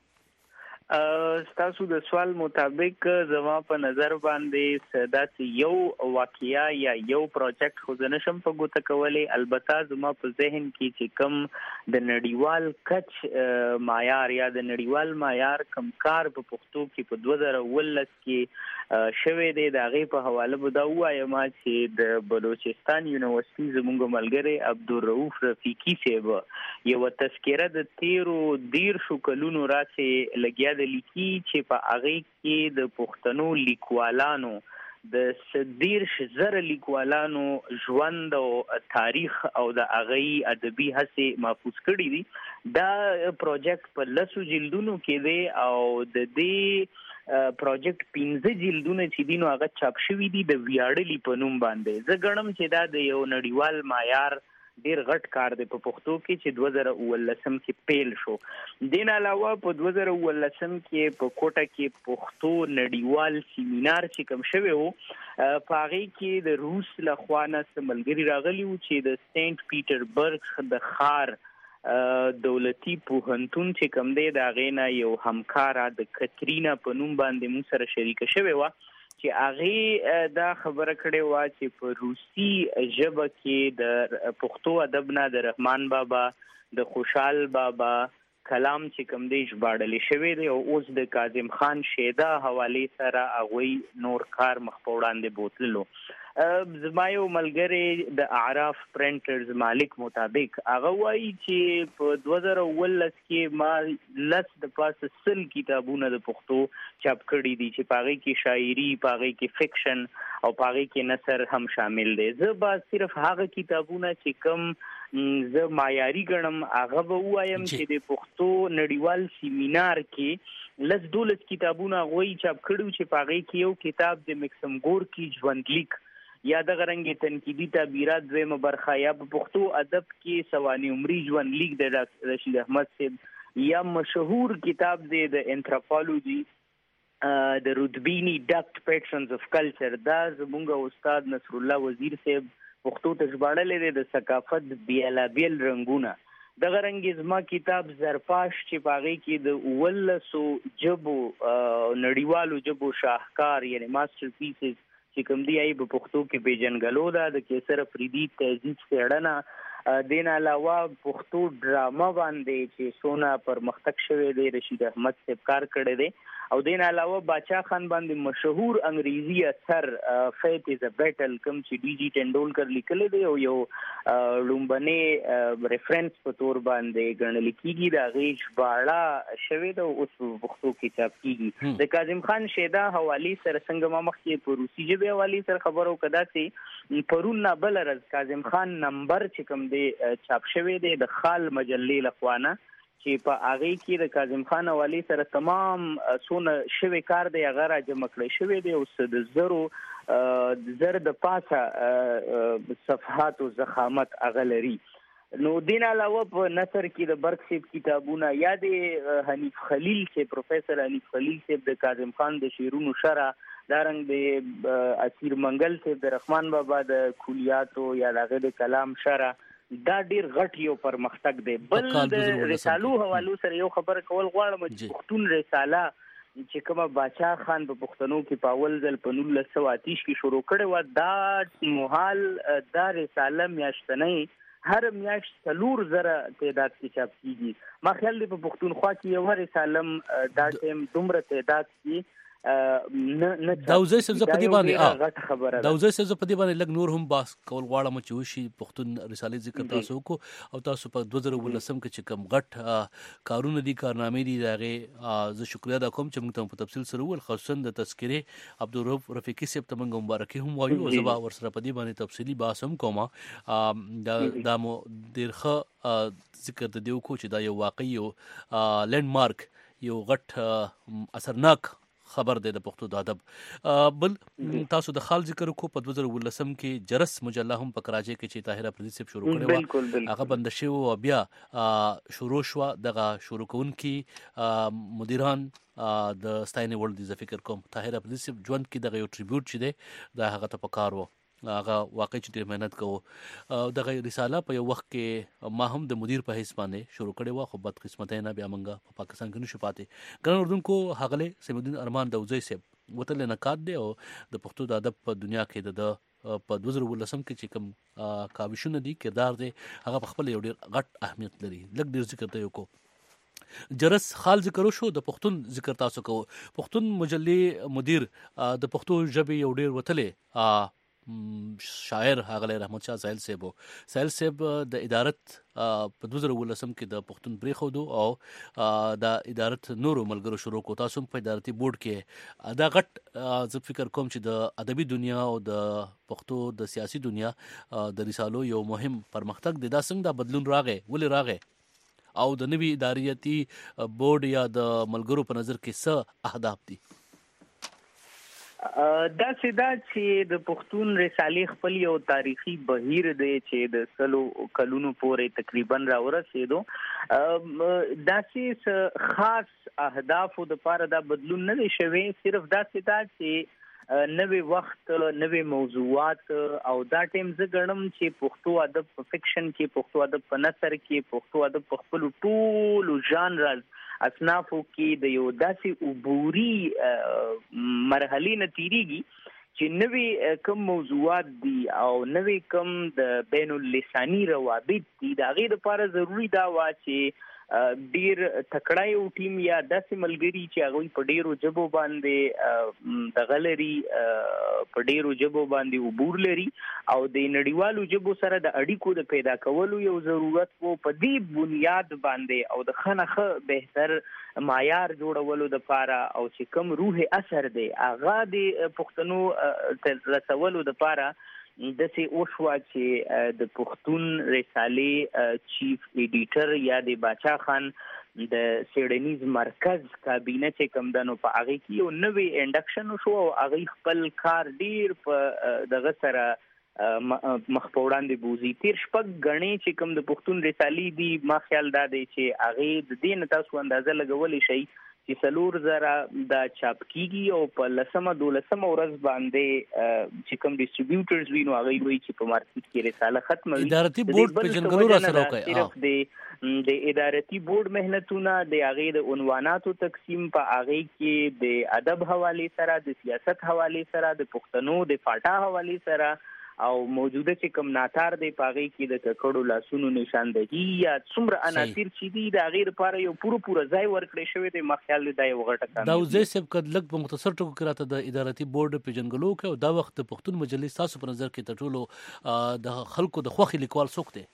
S12: تاسو د سوال مطابق زما په نظر باندې سداسي یو واقعیا یا یو پروجیکټ خو نشم په ګوته کولای. البته زما په ذهن کې چې کم د نړیوال کچ معیار یا د نړیوال معیار کم کار په پښتو کې په 2019 کې شوه دی د هغه په حواله به دا وایم چې د بلوچستان یونیورسيټي زموږ ملګری عبدالرؤف رفیقی صاحب یو تذکره د 13 کلونو راځي لګیا د لیکي چې په هغه کې د پښتنو لیکوالانو د 13,000 لیکوالانو ژوند او تاریخ او د هغه ادبي هڅې محفوظ کړي دي. دا پروجیکټ په 10 جلدونو کې دی او د دې پروجیکټ 15 جلدونه چې دي نو هغه چاپ شوي دي د ویاړلي په نوم باندې. زه ګڼم چې دا د یو نړیوال معیار ډیر غټ کار دی په پښتو کې چې 2019 کې پیل شو. دین علاوه په 2019 کې په کوټه کې پښتو نړیوال سیمینار چې کوم شوی وو په هغه کې د روس لخوا نه ملګری راغلی وو چې د سنت پیټربرګ د خار دولتي پوهنتون چې کوم دی دا غینا یو همکارا د کترینا په نوم باندې مو سره شریک شوی و چې هغه دا خبره کړې و چې په روسي ژبه کې د پښتو ادب نه د رحمان بابا د خوشحال بابا کلام چې کوم دی ژباړل شوی دی او اوس د کاظم خان شیدا حواله سره هغه نور کار مخ په وړاندې بوتللو. زما یو ملګری د اعراف پرنټرز مالک مطابق هغه وایي چې په 2019 کې ما لس د پاسه 100 کتابونه د پښتو چاپ کړي دي چې پاغي کې شاعري، پاغي کې فکشن او پاغي کې نثر هم شامل دي. زه به صرف هغه کتابونه چې کم زه معیاري ګڼم هغه به وایم چې د پښتو نړیوال سیمینار کې لس 12 کتابونه غوي چاپ کړو چې پاغي کې یو کتاب د مکسم ګور کې ژوندلیک یا د غرنګ تنقیدی تعبیرات دویمه برخه یا په پښتو ادب کې سوانی عمری ژوندلیک د رشید احمد صاحب یا مشهور کتاب دی د انثروپولوژي د رودبینی ډاکټ پیټرنز اف کلچر دا زموږ استاد نصر الله وزیر صاحب پښتو ته ژباړل دي د ثقافت بیلابیل رنگونه. د غرنګ زما کتاب زرپاش چې پاغي کې د 1900 جبو نړیوالو جبو شاهکار یعنی ماستر پیسز چې کوم دی ای په پښتو کې پیجنګلو دا د کیسر افریدي تهذیب څېړنه دین علاوه پښتو ډراما باندې چې سونا پر مختک شوی دی رشید احمد صاحب کار کړی دی او دین علاوه باچا خان باندې مشهور انګریزي اثر فیت از ا بیټل کوم چې ډي جی ټنډولکر لیکل دی او یو لومبنه ریفرنس په تور باندې ګڼل کیږي دا غیش باړه شوی دی اوس پښتو کې چاپ کیږي. د کاظم خان شیدا حوالی سره څنګه ما مخکې په روسي ژبه حوالی سره خبرو کدا چې پرون نه بل رز کاظم خان نمبر چې کوم دی چاپ شوی دی د خال مجلې لخوانه چې په هغه کې د کاظم خان حوالی سره تمام سونه شوی کار دی هغه را جمع کړی شوی دی او د زر د پاسه صفحات او زخامت اغلری. نو دین علاوه په نثر کې د برق صاحب کتابونه یا د حنیف خلیل چې پروفیسر حنیف خلیل صاحب د کاظم خان د شعرونو شرح دارنګ د اسیر منګل صاحب د رحمان بابا د کلیاتو یا دغه د کلام شرح دا ډیر غټ یو پرمختګ دی. بل د رسالو حوالو سره یو خبر کول غواړم چې پښتون رساله چې کومه باچا خان په پښتنو کې پاول ځل په 1930 کې شروع کړي و دا محال دا رساله میاشتنې هر میاشت 4,000 تعداد کې چاپ کیږي. ما خیال دی په پښتونخوا کې یو رسالم دا ټیم دومره تعداد کې نه
S7: داوزي سبزه په دې باندې
S12: غټ خبره
S7: داوزي سبزه په دې باندې لګ نور هم باس کول غواړم چې وشي پښتون رسالې ذکر تاسو کو او تاسو په 2019 کې چې کم غټ کارونه دي کارنامې دي دغه زه شکریا ادا کوم چې موږ ته په تفصیل سره ول خصوصا د تذکره عبدالرؤف رفیقی صاحب ته موږ مبارکي هم وایو او زبا ورسره په دې باندې تفصیلی بحث هم کوم دا مو ډیرخه ذکر د دیو کو چې دا یو واقعي لینډ مارک یو غټ اثرناک خبر دی د پښتو د ادب بل تاسو د خال ذکر کو په 2019 کې جرس مجله هم په کراچۍ کې چې طاهر افریدي صاحب شروع کړو هغه بند شو او بیا شروع شو دغه شروع کون کې مدیران د ستاینې ورلد د فکر کوم طاهر افریدي صاحب ژوند کې دغه یو ټریبیوټ چې دی دا هغه ته پکار وو هغه واقعي چې ډېر مهنت کوو دغه رساله په یو وخت کې ما هم د مدیر په حیث باندې شروع کړې وه خو بدقسمتۍ نه بیا موږ په پاکستان کې نشو پاتې ګران اردوونکو ښاغلی سمیع الدین ارمان داوزی صاحب وتل نقاد دی او د پښتو د ادب په دنیا کې د په 2019 کې چې کوم کاوشونه دي کردار دی هغه په خپل یو ډېر غټ اهمیت لري لږ ډېر ذکر ته یو کو جرس خال ذکر شو د پښتون ذکر تاسو کو پښتون مجلې مدیر د پښتو ژبې یو ډېر وتلې شاعر هغه رحمت شاه ساحل صاحب د ادارت په 2019 کې د پښتون پریخودو او د ادارت نورو ملګرو شروع کو تاسو په ادارتي بورډ کې دا غټ زه فکر کوم چې د ادبي دنیا او د پښتو د سیاسي دنیا د رسالو یو مهم پرمختګ دی دا څنګه د بدلون راغی او د نوي اداریاتي بورډ یا د ملګرو په نظر کې څه اهداف دي
S12: دا سیدا چې د پښتون رسالې خپل یو تاریخي بهیر دی چې د سلو کلونو پورې تقریبا راورسېدو داسې خاص اهدافو د پاره دا بدلون نه دی شوی صرف دا سیدا چې نوې وخت نوې موضوعات او دا ټیم زه ګڼم چې پښتو ادب په فکشن کې پښتو ادب په نثر کې پښتو ادب په خپل ټولو ژانرز اصنافو کې د یو داسې عبوري مرحلې نه تیریږي چې نوې کم موضوعات دي او نوې کم د بین اللساني روابط دي د هغې دپاره ضروري دا وه چې ډیر تکړه یو ټیم یا داسې ملګري چې هغوی په ډیرو ژبو باندې دغه لري په ډیرو ژبو باندې عبور لري او د نړیوالو ژبو سره د اړیکو د پیدا کولو یو ضرورت وو په دې بنیاد باندې او د ښه نه ښه بهتر معیار جوړولو دپاره او چې کوم روح اثر دی هغه د پښتنو رسولو دپاره داسې وشوه چې د پښتون رسالې چیف ایډیټر یا د باچا خان د سیډنیز مرکز کابینه چې کوم ده نو په هغې کې یو نوې انډکشن وشو او هغوی خپل کار ډیر په دغه سره مخ په وړاندې بوځي تیر شپږ ګڼې چې کوم د پښتون رسالې دي ما خیال دا دی چې هغې د دې نه تاسو اندازه لګولی شئ چې 4,000 دا چاپ کیږي او په 10-12 ورځ باندې چې کوم ډیسټریبیوټرز وي نو هغوی وایي چې په مارکیټ کې رساله ختمه وي
S7: ادارتي بورډ پیژنګلو را سره وکړئ
S12: صرف د ادارتي بورډ مهنتونه د هغې د عنواناتو تقسیم په هغې کې د ادب حوالې سره د سیاست حوالې سره د پښتنو د فاټا حوالې سره او موجوده چې کوم ناتار دی په هغې کې د ککړو لاسونو نشاندهي یا څومره عناصر چې دي د هغې لپاره یو پوره ځای ورکړی شوی دی ما خیال دی دا یو غټه کامیابي
S7: داوزی صاحب که لږ په مختصر ټکو کې راته د ادارتي بورډ پیژنګلو وکړئ او دا وخت د پښتون مجلې ستاسو په نظر کې تر ټولو د خلکو د خوښې لیکوال څوک دی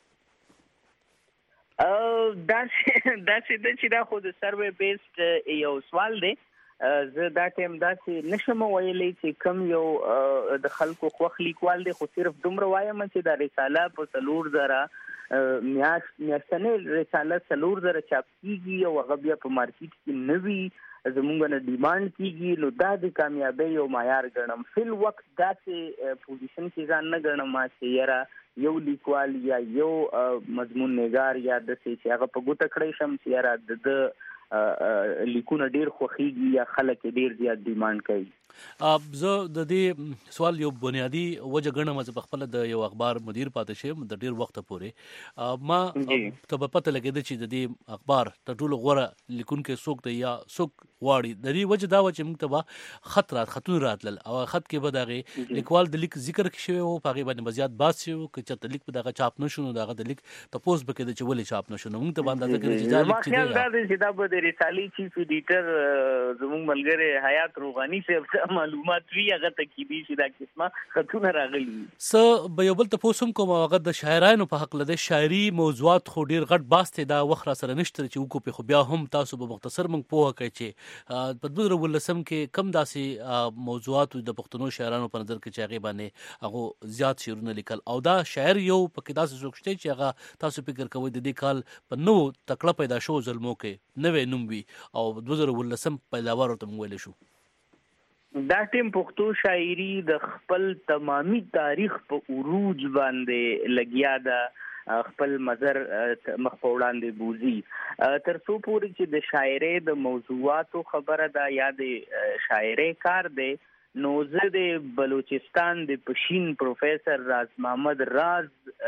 S12: داسې ده چې دا خو د سروې بیسډ یو سوال دی زه دا ټایم داسې نشم ویلی چې کم یو د خلکو خوښ لیکوال دی خو صرف دومره وایم چې دا رساله په 4,000 میاشتنۍ رساله 4,000 چاپ کیږي او هغه بیا په مارکیټ کې نه وي زمونږ نه ډیمانډ کیږي نو دا د کامیابۍ یو معیار ګڼم فل وخت داسې پوزیشن کې ځان نه ګڼم چې یاره یو لیکوال یا یو مضمون نګار یا داسې چې هغه په ګوته کړی شم چې یاره د لیکونه ډیر خوښیږي یا خلک ډیر زیات ډیمانډ کوي
S7: زه د دې سوال یو بنیادی وجه ګڼم چې په خپل د یو اخبار مدیر پاتې شم د ډیر وخت پورې ما ته په پته لګیده چې د دې اخبار ته ټول غوړه لیکونکو څوک دی یا څوک واړي د دې وجه دا و چې موږ ته خطونه راتلل او خط کې به دغه لیکوال د لیک ذکر کې شوی او په هغه باندې مزیات بحث شو چې ته لیک په دغه چاپ نشو دغه د لیک تاسو به کې د چولې چاپ نشو موږ ته باندې ځکه چې دا لیک
S12: چې دا به د رسالې چیف ایډیټر زموږ ملګری حیات روغانی صاحب معلومات وی هغه ته کې دي چې دا قسمه خطونه راغلي
S7: س به یو بل تاسو کوم هغه د شاعرانو په حق له شاعري موضوعات خو ډیر غټ باسته دا وخت را سره نشته چې وکړو په خو بیا هم تاسو به مختصر موږ پوهه کوي چې په 2019 کې کم داسې موضوعات د پښتنو شاعرانو په نظر کې چې هغه باندې هغه زیات شعرونه لیکل او دا شاعر یو په کې داسې څوک شته چې هغه تاسو فکر کوئ د دې کال په نو تکړه پیدا شو ظلمو کې نوې نوم وي او 2019 پیداوار ته ویل شو
S12: دا ټیم پښتو شاعري د خپل تمامي تاریخ په عروج باندې لګیا ده خپل مزر مخ په وړاندې بوزي تر څو پورې چې د شاعرۍ د موضوعاتو خبره ده یا د شاعرۍ کار دی نو زه د بلوچستان د پشین پروفیسر راز محمد راز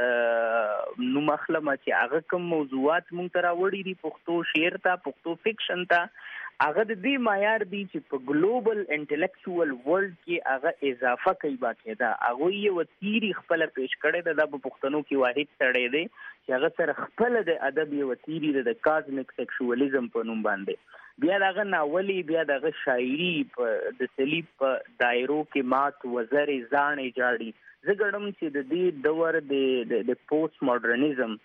S12: نو مخلمه چې هغه کوم موضوعات مونږ ته راوړي دي پښتو شعر ته پښتو فکشن ته هغه د دې معیار دی چې په ګلوبل انټلیکچوال ورلد کې هغه اضافه کوي باقاعده هغه یو تیری خپل پیش کړی د پښتنو کې واحد سړی دی چې هغه سره خپل د ادب یو تیری د کازمیک سیکشوالېزم په نوم باندې بیا دغه ناولي بیا دغه شاعري په د صلیب په دایرو کې مات وزر ځانې جاړي زه ګڼم چې د دې دور د پوسټ ماډرنیزم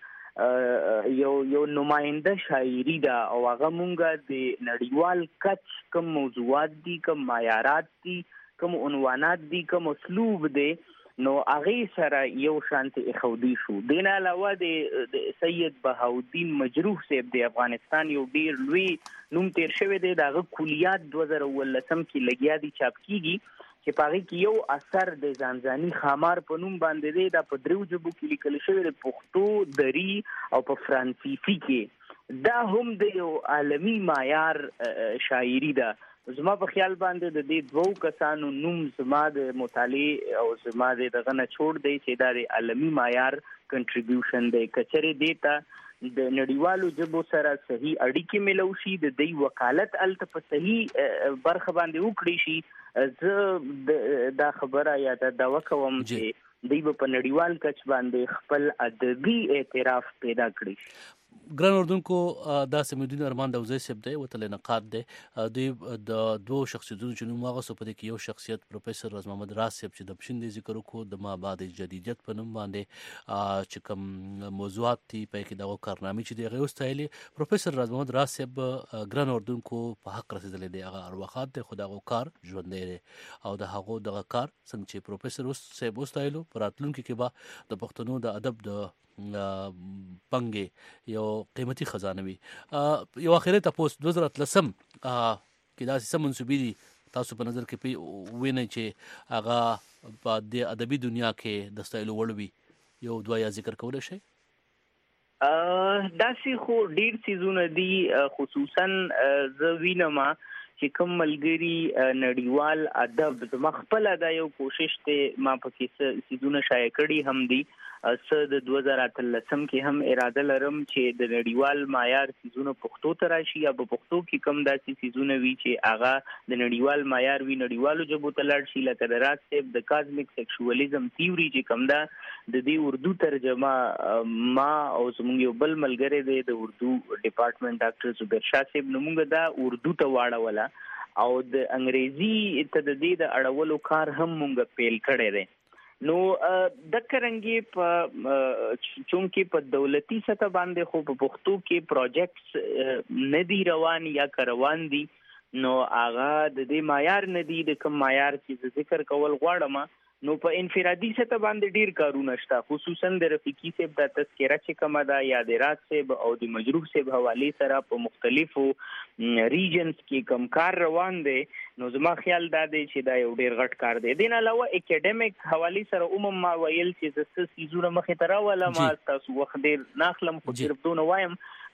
S12: یو نماینده شاعری ده او هغه مونږه د نړیوال کچ کوم موضوعات دي کوم معیارات دي کوم عنوانات دي کوم اسلوب دی نو هغه سره یو شانتي اخودي شو دین علاوه د سید بهاودین مجروح صاحب د افغانستان یو ډیر لوی نوم تیر شوی دی دغه کلیات 2019 کې لګیا دي چاپ کیږي چې پاره کې یو اثر د ځانځاني خامار په نوم باندې دی د پدریو جبو کې لیکل شوی د پښتو دری او په فرانسیسي کې دا هم د یو عالمی معیار شاعری ده زما په خیال باندې د دې دوو کسانو نوم زما د مطالعه او زما د دغه نه چھوڑ دی چې د عالمی معیار کنټریبیوشن دی کچره دیتا د نړیوالو جبو سره صحیح اړیکې ملوشي د دې وکالت الته په صحیح برخه باندې وکړي شي زه دا خبره یا دا دوا کوم چې دوی په نړیوال کچ باندې خپل ادبي اعتراف پیدا کړي
S7: ګران اردوونکو دا سمیدین ارمان دوزی صاحب دی وتل نقاد دی د دوه شخصیتونو چې نوم هغه په دې کې یو شخصیت پروفیسور راز محمد راز صاحب چې د پښین دی ذکر وکړو د ما بعد جدیدیت په نوم باندې چې کوم موضوعات دي په کې دغه کارنامې چې دی هغه واستایلی پروفیسور راز محمد راز صاحب ګران اردوونکو په حق رسیدلې دی هغه ارواخات دی خدای کار ژوند دی او د هغه دغه کار څنګه چې پروفیسور صاحب واستایلو پراتلونکو کې به د پښتنو د ادب د پنګې یو قیمتي خزانه وي یو اخیری تاسو 2013 کې دا سم منسوبي دي تاسو په نظر کې وینئ چې هغه په د ادبي دنیا کې د ستایلو وړ وي یو دوه یا ذکر کولای شي
S12: داسې خو ډیر سيزونه دي خصوصا زه وینم چې کوم ملګری نړیوال ادب زما خپل دا یو کوشش ته ما پکې سيزونه شایع کړي هم دي د 2013 کې هم اراده لرم چې د نړیوال معیار سيزونه پښتو ته راشي یا په پښتو کې کوم داسې سيزونه وي چې هغه د نړیوال معیار وي نړیوالو ژبو ته لاړ شي لکه د راز صاحب د کازمیک سیکشوالېزم تیوري چې کوم دا د دې اردو ترجمه ما او زموږ یو بل ملګری دی د اردو ډپارټمنټ ډاکټر زبیر شاه صاحب نو موږ دا اردو ته واړوله او د انګریزي ته د دې د اړولو کار هم موږ پیل کړی دی نو د کرنګي په چونکی په دولتي سطح باندې خو په پښتو کې پروجیکټس ندي روان یا روان دي نو هغه د دې معیار ندي د کوم معیار چې ذکر کول غواړم نو په انفرادي سطح باندې ډیر کارونه شته خصوصا د رفیقي صاحب د تذکرہ چې کومه ده یا د راز صاحب او د مجروح صاحب حواله سره په مختلفو ریجنز کې کوم کار روان دي نو زما خیال دا دی چې دا یو ډیر غټ کار دی دین علاوه اکیډمیک حواله سره ما ویل چې د سيزونه مخه تر ولا ما تاسو وخت ډیر ناخلم خو صرف دونه وایم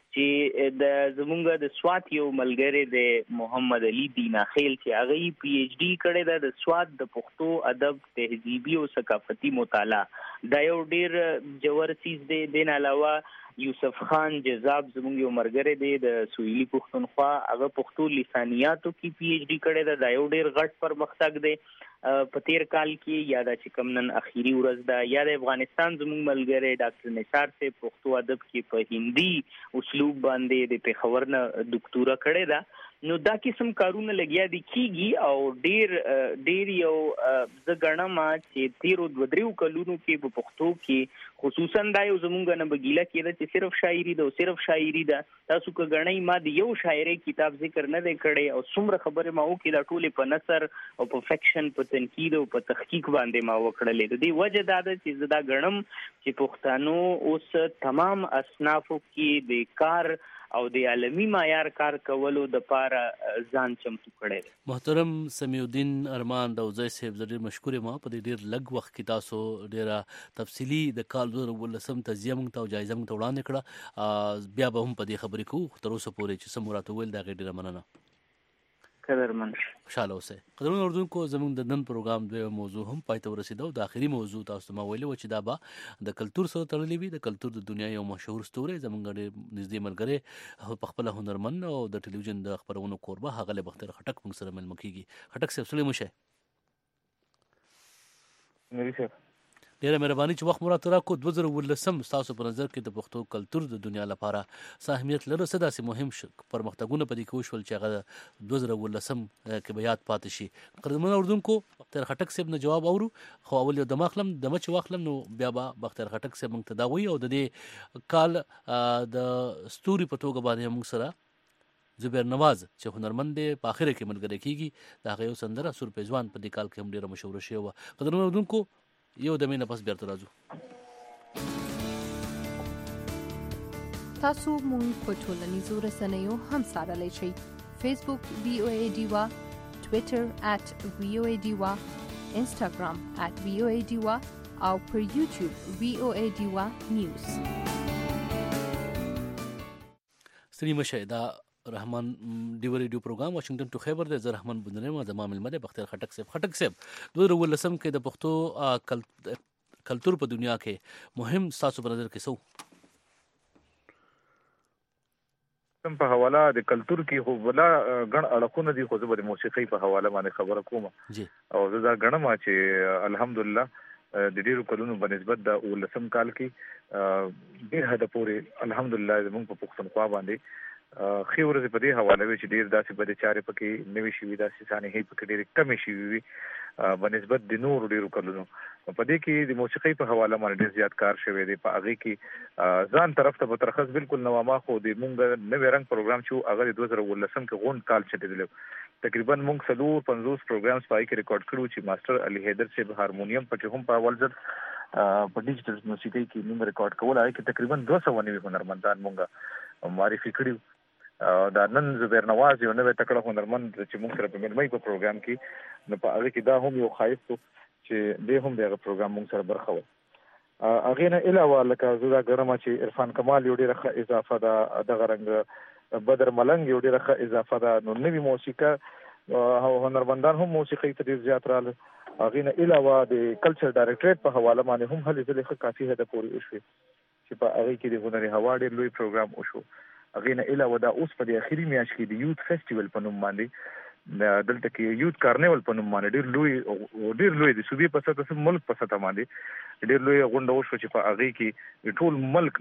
S12: چې د زمونږ د سوات یو ملګری د محمد علي دینا خیل چې هغه پی ایچ ډی کړی دا د سوات د پښتو ادب تهذیبي او ثقافتي مطالعه دا یو ډیر جوړ چیز دی. دین علاوه یوسف خان جزاب زمونږ یو ملګری دی د سویلي پښتونخوا هغه پښتو لسانیاتو کې پی ایچ ډی کړی دا یو ډیر غټ پرمختګ دی. په تیر کال کې یا د چې کوم نن اخیری ورځ ده یا د افغانستان زموږ ملګری ډاکټر نثار صاحب پښتو ادب کې په هندي اسلوب باندې د پیښور نه ډاکټورا کړې ده. نو دا قسم کارونه لګیا دي کیږي او ډیر یو د غنما چې 13 کلونو کې په پښتو کې خصوصا دا یو زمونږ نه بګیله کېده چې صرف شاعري ده او صرف شاعري ده. تاسو که غنئ ما د یو شاعري کتاب ذکر نه دی کړی او څومره خبره ما وکړه دا ټول په نثر او په فکشن په تنقید او په تحقیق باندې ما وکړلې. د دې وجه دا ده چې زدا غنم چې پښتنو اوس تمام اصنافو کې د کار او د عالمي معیار کار کولو د پاره ځان چمتو کړی.
S7: محترم سمیع الدین ارمان دوزی صاحب ډېر مشکور ما په دې ډېر لږ وخت کې تاسو ډېر تفصیلی د کال 2019 تجزیه مونږ ته او جایزه مونږ ته وړاندې کړه. بیا به هم په دې خبرې کوو تر اوسه پورې چې سم راته ویل دا ډېره مننه.
S12: قدرمن
S7: خوشاله اوسئ. قدرمن اردوونکو زموږ د نن پروګرام دوی موضوع هم پای ته ورسېده او د آخري موضوع تاسو ته ما ویلي و چې دا به د کلتور سره تړلې وي. د کلتور د دنیا یو مشهور ستوری زموږ ډېر نږدې ملګری په خپله هنرمند او د ټلویزیون د خپرونو کوربه ښاغلی بختیار خټک موږ سره مېلمه کېږي. خټک صاحب سلام وشئ. ډیره مهرباني چې وخت مو راته راکړو. 2019 ستاسو په نظر کې د پښتو کلتور د دنیا لپاره څه اهمیت لري؟ څه داسې مهم پرمختګونه په دې کې وشول چې هغه 2019 کې به یاد پاتې شي؟ قدرمن اردوونکو بختیار خټک صاحب نه جواب اورو، خو اول یو د مخلم د مچ واخلم نو بیا به بختیار خټک صاحب موږ ته دا وایي او د دې کال د ستوري په توګه باندې موږ سره زبیر نواز چې هنرمند دی په اخره کې ملګری کېږي د هغه یو سندره سور پیزوان په دې کال کې هم ډېره مشهوره شوې وه. قدرمن اردوونکو یو د مینه پس بیرته راځو.
S14: تاسو مونږ په ټولنیزو رسنیو هم څارلی شئ. فیسبوک VOA ډیوا، ټویټر @VOA ډیوا، انسټاګرام @VOA ډیوا او پر یوټیوب VOA ډیوا نیوز.
S7: ستړي مه شئ. دا رحمان ډیو ریډیو پروګرام واشنگټن ټو خیبر دی. زه رحمان بندنیم او زما مېلمه دی بختیار خټک صاحب. خټک صاحب 2019 کې د پښتو کلتور په دنیا کې مهم ستاسو په نظر کې څه
S15: په حواله د کلتور کې خو ولا غن اړخونه دي؟ خو زه به د موسیقۍ په حواله باندې خبره کوم او زه دا غنم چې الحمدلله د ډیرو کلونو په نسبت د 19 کال کې ډیر حد پورې الحمدلله زموږ په پښتونخوا باندې خې ورځې په دې حواله وي چې ډیر داسې بده چارې پکې نوي شوي، داسې سانحې پکې ډېرې کمې شوي وي په نسبت د نورو ډیرو کلونو. په دې کې د موسیقۍ په حواله باندې ډېر زیات کار شوی دی. په هغې کې ځان طرف ته مترخص بالکل نو ما خو د مونږ نوی رنګ پروګرام چې هغه د 2019 کې غونډ کال چټېدلی تقریبا مونږ 450 پروګرامز پای کې ریکارډ کړو چې ماستر علي حیدر صاحب هارمونیم پکې هم په اول ځل په ډیجیټل موسیقۍ کې موږ ریکارډ کول. هغه کې تقریبا 290 هنرمندان مونږ معرفي کړي. دا نن زبیر نواز یو نوی تکړه هنرمند چې موږ سره په ملمۍ په پروګرام کې نو په هغه کې دا هم یو ښایست چې دې هم دغه پروګرام موږ سره برخه و. هغې نه علاوه لکه زه دا ګڼم چې عرفان کمال یو ډېره ښه اضافه ده، دغه رنګ بدر ملنګ یو ډېره ښه اضافه ده. نو نوي موسیقه هنرمندان هم موسیقۍ ته ډېر زیات راغله. هغې نه علاوه د کلچر ډایرکټریټ په حواله باندې هم هلې ځلې ښه کافي حده پورې وشوې چې په هغې کې د هنري هوا ډېر لوی پروګرام وشو. هغې نه علاوه دا اوس په دې اخري میاشت کې د یوت فیسټیول په نوم باندې دلته کې یوت کارنیول په نوم باندې ډېر لوی د صوبې په سطح ملک په سطح باندې ډېر لوی غونډه وشوه چې په هغې کې ټول ملک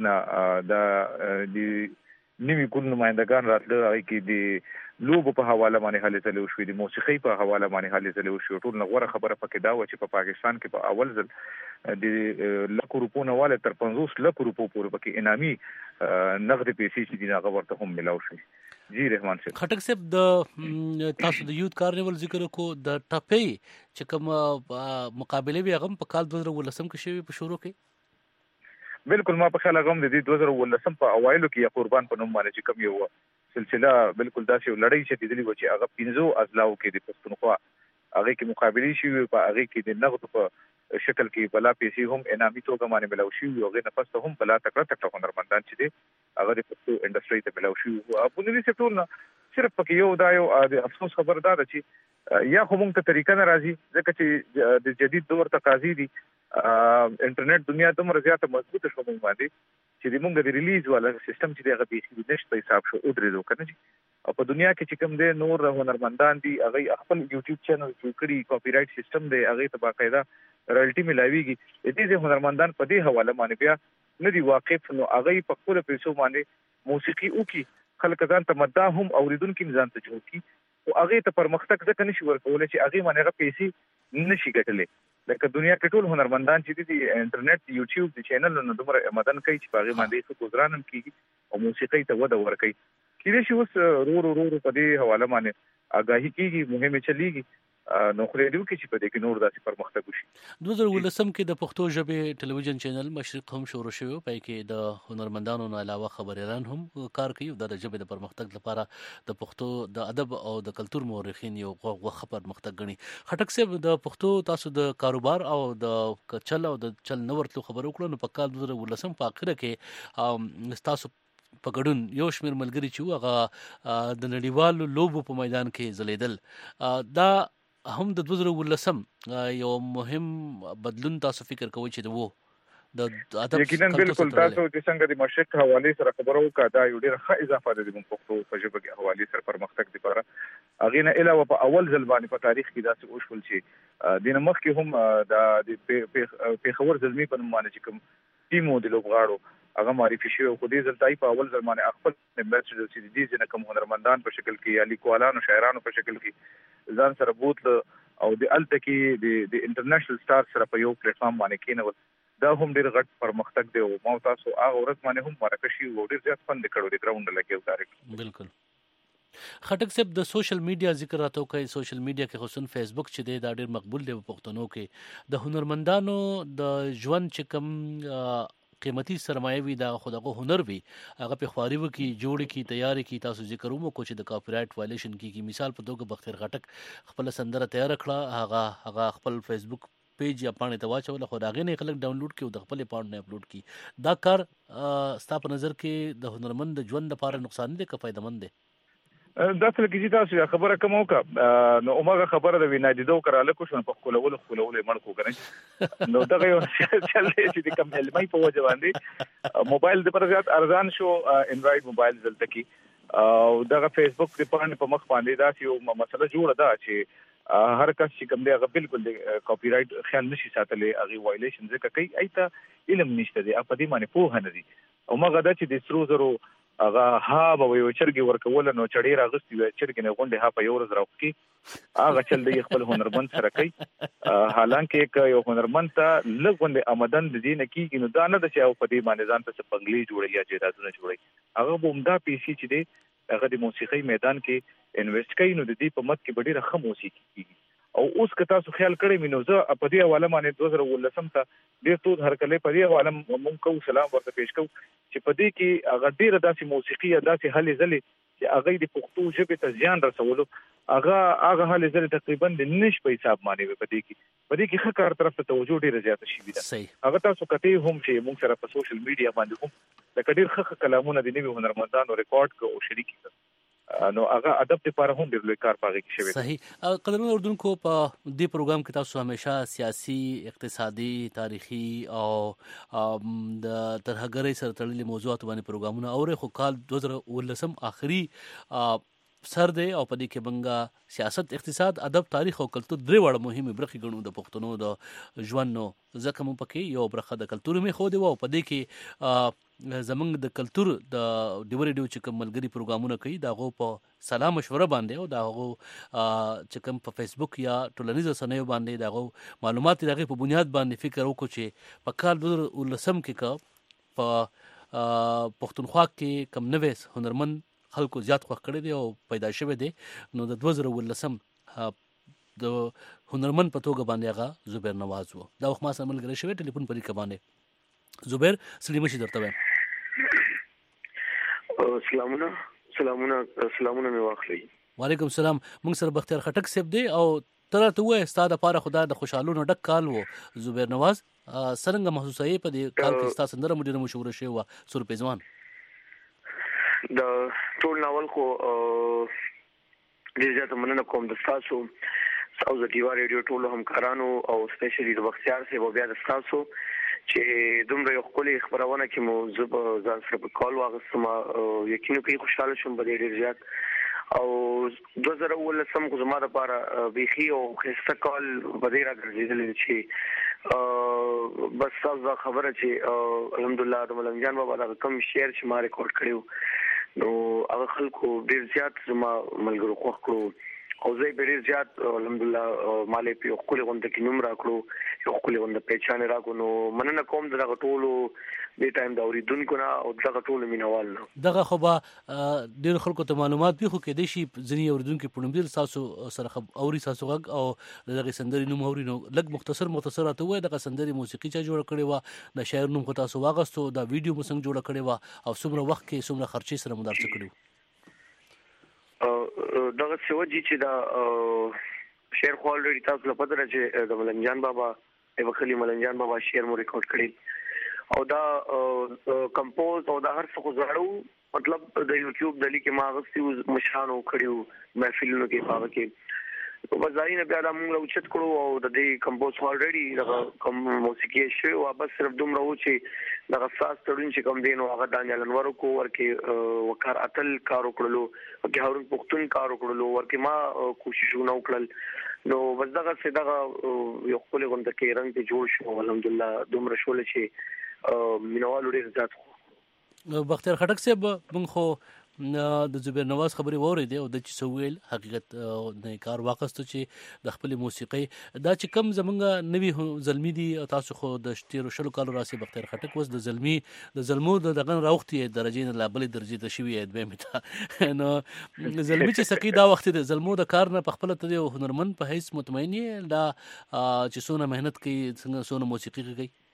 S15: نه د نوي ګل نمایندګان راتله. هغې کې د لوبو په حواله باندې هلې ځلې وشوې، د موسیقۍ په حواله باندې هلې ځلې وشوې. ټول نه غوره خبره پکې دا وه چې په پاکستان کې په اول ځل د لکو روپو نه واله تر 50 لکو روپو پورې پکې انعامي نغدې پیسې چې دي هغه ورته هم ملاو شي. جی رحمان صاحب.
S7: خټک صاحب د تاسو د یوت کارنیول ذکر کو د ټپې چې کوم مقابله وي هغه په کال 2019 کې شوی په شروع کې
S15: بالکل ما په خیال هغه د 2019 په اوایلو کې یا قربان په نوم باندې چې کوم یو سلسله بالکل داسې یو لړۍ چې دیدلی و چې هغه 15 اضلاعو کې د پښتونخوا هغه کې مقابله شي په هغه کې د نغد په شکل کې بلا پیسې هم انعامي توګه باندې ملاو شي او هغه نه پسته هم بلا تکړه هنرمندان چې دي هغه د پښتو انډستری ته ملاو شي او بنیادی سکتور نه صرف پکې یو دا یو د افسوس خبر ده چې یا خو موږ ته طریقه نه راځي ځکه چې د جدید دور تقاضي دي انټرنیټ دنیا دومره زیاته مضبوطه شو موږ باندې چې موږ د ریلیز والا سیستم چې دغه د نشته حساب شو او درې کنه او په دنیا کې چې کوم دي نور هنرمندان دي هغه خپل یوټیوب چینل جوړ کړي کاپی رائټ سیستم دی هغه ته باقاعده رائلټي ملاويږي دې هنرمندان په دې حواله باندې بیا نه دي واقف نو هغه په خپل پیسو باندې موسیقي وکي خلک ځان ته مدعا هم اوریدونکو ځان ته جوړ کی او هغه ته پرمختګ ځکه نشي ورکول چې هغه باندې پیسې نشي ګټلې لکه دنیا کې ټول هنرمندان چې دي انټرنیټ یوټیوب د چینل نو دومره مدن کوي چې هغه باندې څه گزارنم کیږي او موسیقي ته وده ورکوي کله چې اوس رو په دې حواله باندې آگاهی کیږي مهمه چلیږي نو خو دې کې چې په دې کې نور داسې پرمختګ وشي
S7: 2019 کې د پښتو ژبې ټلویزیون چینل مشرق هم شروع شوی په کې د هنرمندانو نه علاوه خبريالان هم کار کوي د ژبې د پرمختګ لپاره د پښتو د ادب او د کلچر مورخین یو غوښه پرمختګ غني خټک صاحب د پښتو تاسو د کاروبار او د چل او د چل نورتلو خبرو کړو نو په کال 2019 په اخر کې تاسو په ګډون یو شمېر ملګری چې هغه د نړیوالو لوبو په میدان کې ځلیدل دا هم د 2019 یو مهم بدلون تاسو فکر کوئ چې وو د ادب
S15: یقینا بالکل تاسو چې څنګه د مشرق حواله سره خبرو وکړه دا یو ډېر ښه اضافه ده د پښتو په ژبه کې حواله سره پرمختګ لپاره اغه نه علاوه په اول ځل باندې په تاریخ کې داسې وشول چې د نمخ کې هم د پیښور زلمی په نوم باندې کوم ټیمو د لوبغاړو هغه معرفي شوی او دې ځلتای په اول ځل باندې خپل امبیسډر چې دې ځنه کوم هنرمندان په شکل کې یا لیکوالانو شاعرانو په شکل کې ځان سره بوتل او د الته کې د انټرنیشنل سٹار سره په یو پلیټ فارم باندې کېنول دا هم ډېر غټ پرمختګ دی او ما تاسو هغه ورځ باندې هم مرکشي او ډېر زیات فند کړو د ګراوند لګیو ډایرکټ
S7: بالکل خټک صاحب د سوشل میډیا ذکر راته کوي سوشل میډیا کې خصوصا فیسبوک چې دی دا ډېر مقبول دی په پښتنو کې د هنرمندانو د ژوند چې کوم قیمتي سرمایه وي دا خودغه هنر وي هغه په خواري وکي جوړ کی تیاری کی تاسو ذکر ومو کو چې د کاپی رائټ وایلیشن کی مثال په توګه بختیار غټک خپل سندره تیار کړه هغه خپل فیسبوک پیج یا پاڼې ته واچول خو دا غي نه خلک ډاونلوډ کړي او د خپل پاڼې نه اپلوډ کړي دا کار ستا په نظر کې د هنرمند د ژوند لپاره نقصان دی که فائدمن دی
S15: دا څه کې تاسو خبره کوم وکړه نو اومغه خبره د وینادي دوه کراله کو شو په خپلول مړ کو کنه نو دا یو چل دی چې کوم علمي په وجه باندې موبایل د پر زیات ارزان شو انډراید موبایل دلته کې او دا فیسبوک د پاڼې په مخ باندې دا یو مسله جوړه ده چې هر کس چې کوم دی هغه بالکل د کاپی رائټ خیال نشي ساتلې هغه وایلیشن ځکه کوي ایته علم نشته دی په دې باندې پوهه نه دي او مګه دا چې د سترو زرو هغه ها به یو چرګي ورکول نو چړې راغستې وي چرګي نه غونډه ها په یو ورځ راوخي هغه چل دی خپل هنرمند سره کوي حالانکه یو هنرمند ته لږ آمدن د دې نه کیږي نو دا نه د چې او په دې باندې ځان ته پنګلي جوړي یا جیدادونه جوړي هغه بومدا پیسي چې دی هغه د موسیقي میدان کې انویسټ کوي نو د دې په مت کې ډېره ښه موسیقي کیږي او اوس که تاسو خیال کړئ مینو زه په دې حواله باندې 2019 ته ډېر تو هر کله په دې حواله مونږ کو سلام ورته پیښ کو چې په دې کې هغه ډېر داسې موسیقي داسې هلې ځلې چې هغه د پښتو ژبې ته زیان رسولو هغه هلې ځلې تقریبا د نش په حساب باندې په دې کې ښه کار طرف ته توجه ډېره زیاته شي ده هغه تاسو کته هم چې مونږ سره په سوشل میډیا باندې هم د ډېر ښه کلامونه د نوي هنرمندانو ریکارډ کو او شریک نو هغه ادب لپاره هم ډېر لوی کار پاږي شوی
S7: صحیح قدرمن اردوونکو په دې پروګرام کې تاسو همیشه سیاسي اقتصادي تاریخي او د ترهګرۍ سره تړلي موضوعات باندې پروګرامونه اوري خو کال 2019 اخري سر دی او په دې کې بنګا سیاست اقتصاد ادب تاریخ او کلچر درې وړ مهمه برخې ګڼو د پښتنو د ژوند نو ځکه مو پکې یو برخه د کلچر می خو دی او په دې کې زمنګ د کلچر د ډیوري ډیو چې کوم ملګری پروګرامونه کوي دا غو په سلام مشوره باندې او دا غو چې کوم په فیسبوک یا ټولنیز رسنیو باندې دا غو معلومات دغه په بنیاد باندې فکر وکړو چې په کال 2019 کې په پښتونخوا کې کم نوې هنرمند خلکو زیات خوښ کړی دی او پیدا شوی دی نو د 2019 د هنرمند په توګه باندې هغه زبیر نواز وو دا وخت ما سره ملګری شوی ټلیفون پرې کبانه زبیر سلیمه شي درته وایم
S16: سلامونه می واخلي
S7: وعلیکم السلام موږ سره بختیار خټک صاحب دی او ترته وې ستاده لپاره خدا د خوشحالونو ډک کال وو زبیر نواز څنګه محسوسه یې په دې کال کې ستاسو سندره مډیره مشهور شوی و سور پیزوان
S16: د ټول ناول خو ډیر زیاته مننه کوم د تاسو او د ټیوا ریډیو ټول همکارانو او سپیشلی د بختیار سه بیا د تاسو چې دومره یو خپل خبرونه کې مو زب ځان سره په کال واغستم یقینا کې خوشاله شوم په ډیر زیات او 2019 کو زما لپاره بيخي او خسته کال بدیره ګرځیدل چې بس تاسو خبره چې الحمدلله د ملنګ جان بابا دا کوم شعر چې ما ریکارډ کړو نو هغه خلکو ډیر زیات زما ملګرو خوښ کړو او زه ډیر زیات الحمدلله مالې په خپل غونډه کې نوم راکړو یو خپل غونډه پېچانه راغو نو مننه کوم دغه ټولو د ټایم دا اوریدونکو نه او دغه ټولو مینوال نه
S7: دغه خو به ډیر خلکو ته معلومات به خو کې دي شي ځنی اوریدونکو په نوم تاسو سره اوري تاسو غږ او دغه سندري نوم اوري نو لګ مختصر راته وای دغه سندري موسیقي چې جوړ کړي و د شاعر نوم خو تاسو واغستو دا ویډیو مو څنګه جوړ کړي و او څومره وخت کې څومره خرچې سره مدارسه کړو
S16: دغه سوجي چې دا شعر خو الریډي تاسو په پدره چې د ملنګ جان بابا ایو خلی ملنګ جان بابا شعر مو ریکارډ کړی او دا کمپوز او دا هر څه غواړو مطلب د یوټیوب د لیکي ماغستي مشانو کړیو محفلونو کې پاوه کې په ځای نه بیا دا موږ اوچت کړو او د دې کمپوز الریډي دا کوم موسیقي شوی او بس صرف دومره و چې دا غساس تړون چې کوم دین او هغه دانیال انور کو ورکه وکړ اتل کارو کړلو او هارون پختون کارو کړلو ورکه ما کوششونه وکړل نو بس دغه څه یو خپل غونډه کې رنګ ته جوړ شو الحمدلله دومره شول چې مینوال ډیر زیات
S7: بختیار خټک صاحب موږ خو د زبیر نواز خبري ووري او د چسویل حقیقت نه کار واقعستو چې د خپل موسیقي دا چې کم زمونږ نوی زلمی دي تاسو خو د شتیر شلو کال راسي بختیار خټک وس د زلمو دغه راوختي درجه نه لابل درجه ته شوی ادبه متا نو زلمی چې سکی دا وخت د زلمو د کار نه په خپل ته هنرمند په هیڅ مطمئن دا چې سونه مهنت کوي څنګه سونه موسیقي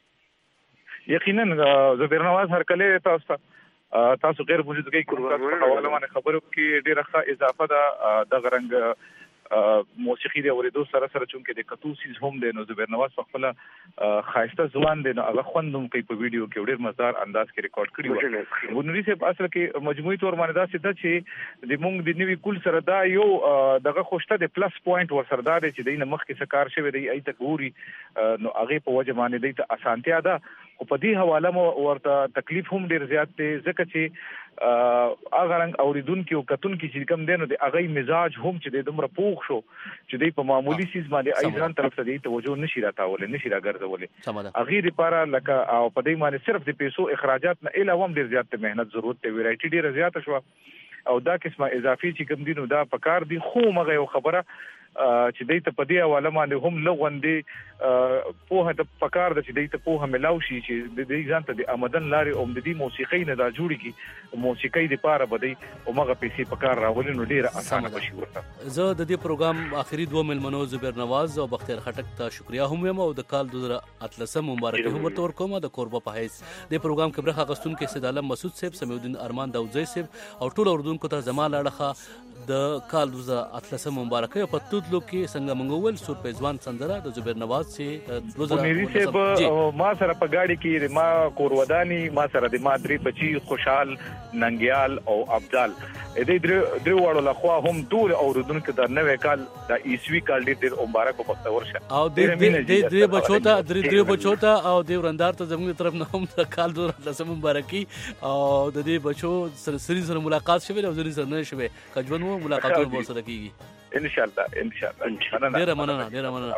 S7: کوي
S15: یقینا زبیر نواز هر کله تاسو غیر موجودګي کوم تاسو په حواله باندې خبرو کې ډیره ښه اضافه ده د غرنګ موسیقي د اوریدو سره چونکې د کتوسیز هم د نو زبیر نواز خپل خاصه ځوان د هغه خوندوم کوي په ویډیو کې ډیر مزدار انداز کې ریکارډ کړی و ونوري سه اصل کې مجموعي تور باندې دا سده چې د مونږ د نیوی کول سره دا یو دغه خوشته د پلس پوینټ ور سره دا چې دینه مخ کې څه کار شوی دی ایت ګوري نو هغه په وجه باندې د اسانتیا ده او په دې حواله مو ورته تکلیف هم ډیر زیات دی ځکه چې اگر رنګ اوریدونکو کتون کې چې کم دینو د اغه مزاج هم چې د دومره پوښ شو چې د په معمولی سیس باندې ایزان طرف ته دی توجه نشي راتاول نشي راګرځول اغه لپاره لکه او په دې باندې صرف د پیسو اخراجات نه علاوه هم ډیر زیات مهنت ضرورت دی ویرایټي ډیر زیات شو او دا قسمه اضافي چې کم دینو دا پکار دي خو مغه یو خبره چې دای ته په دې حواله باندې هم لغوندې په هغه پکار د چې دای ته په ملاو شي چې د دې ځان ته د آمدن لارې او د دې موسیقي نه دا جوړي کی موسیقي د پاره بدی او مغه پیسې پکار راولي نو ډیره اسانه بشي ورته
S7: زه د دې پروګرام اخري دوه ملمنو زبیر نواز او بختیار خټک ته شکریا هم یم او د کال 2013 مبارک هم ورته ورکوم د قربه په حیث د پروګرام کې برخه غستون کې سید عالم مسعود صاحب سمیع الدین ارمان داوودزی صاحب او ټول اردوونکو ته زما لاړه د کال 2013 مبارک په تودلو کې څنګه منغول سور پیزوان سندره د زبیر نواز چې
S15: 2013 ما سره په گاډي کې ما کورودانی ما سره د ما درې بچي خوشحال ننګیال او ابدال دې درو وړو لخوا هم ټول اوردونکو د نوې کال د ایسوي کال ډېر مبارک وخت ورشه
S7: او دې بچو ته او دې ورندار ته زموږ طرف نه هم د کال 2013 مبارکي او د دې بچو سره ملاقات شوه او زری سره نه شوه کجون مو ملاقاتونه به سره کیږي
S15: ان شاء الله
S7: ډیر مننه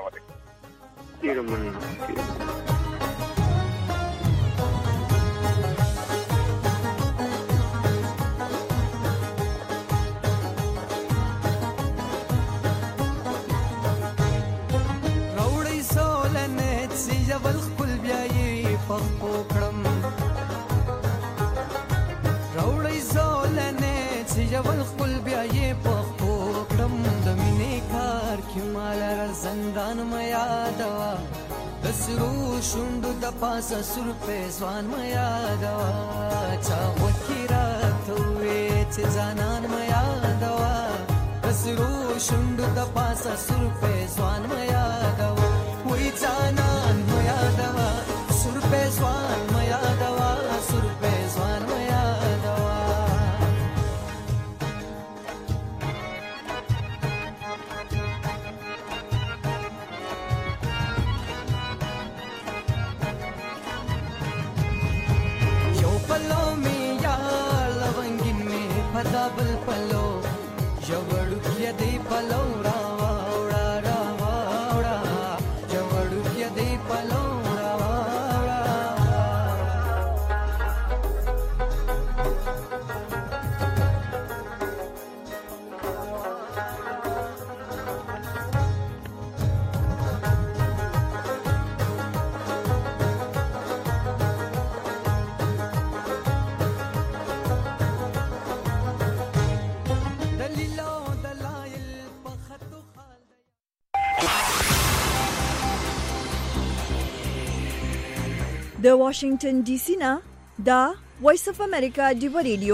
S8: راوړی سولنه چې جبل خپل بیاي په پکړم راوړی سولنه چې جبل خپل بیاي په پکړم د مینې کار کې مال زندان میا دوا د سرو شوند د پاسه سر په ځوان میا دوا چا وکیرا ته چې ځانان میا دوا د سرو شوند د پاسه سر په ځوان میا دوا وای ځانان میا دوا سر په ځوان میا دوا سر په ځوان میا دوا دا بل پلو جوړو کې دی پلو راوا وړا راوا وړا جوړو کې دی پلو
S1: د واشنگټن ډي سي نه دا وایس اف امریکا دی ریډیو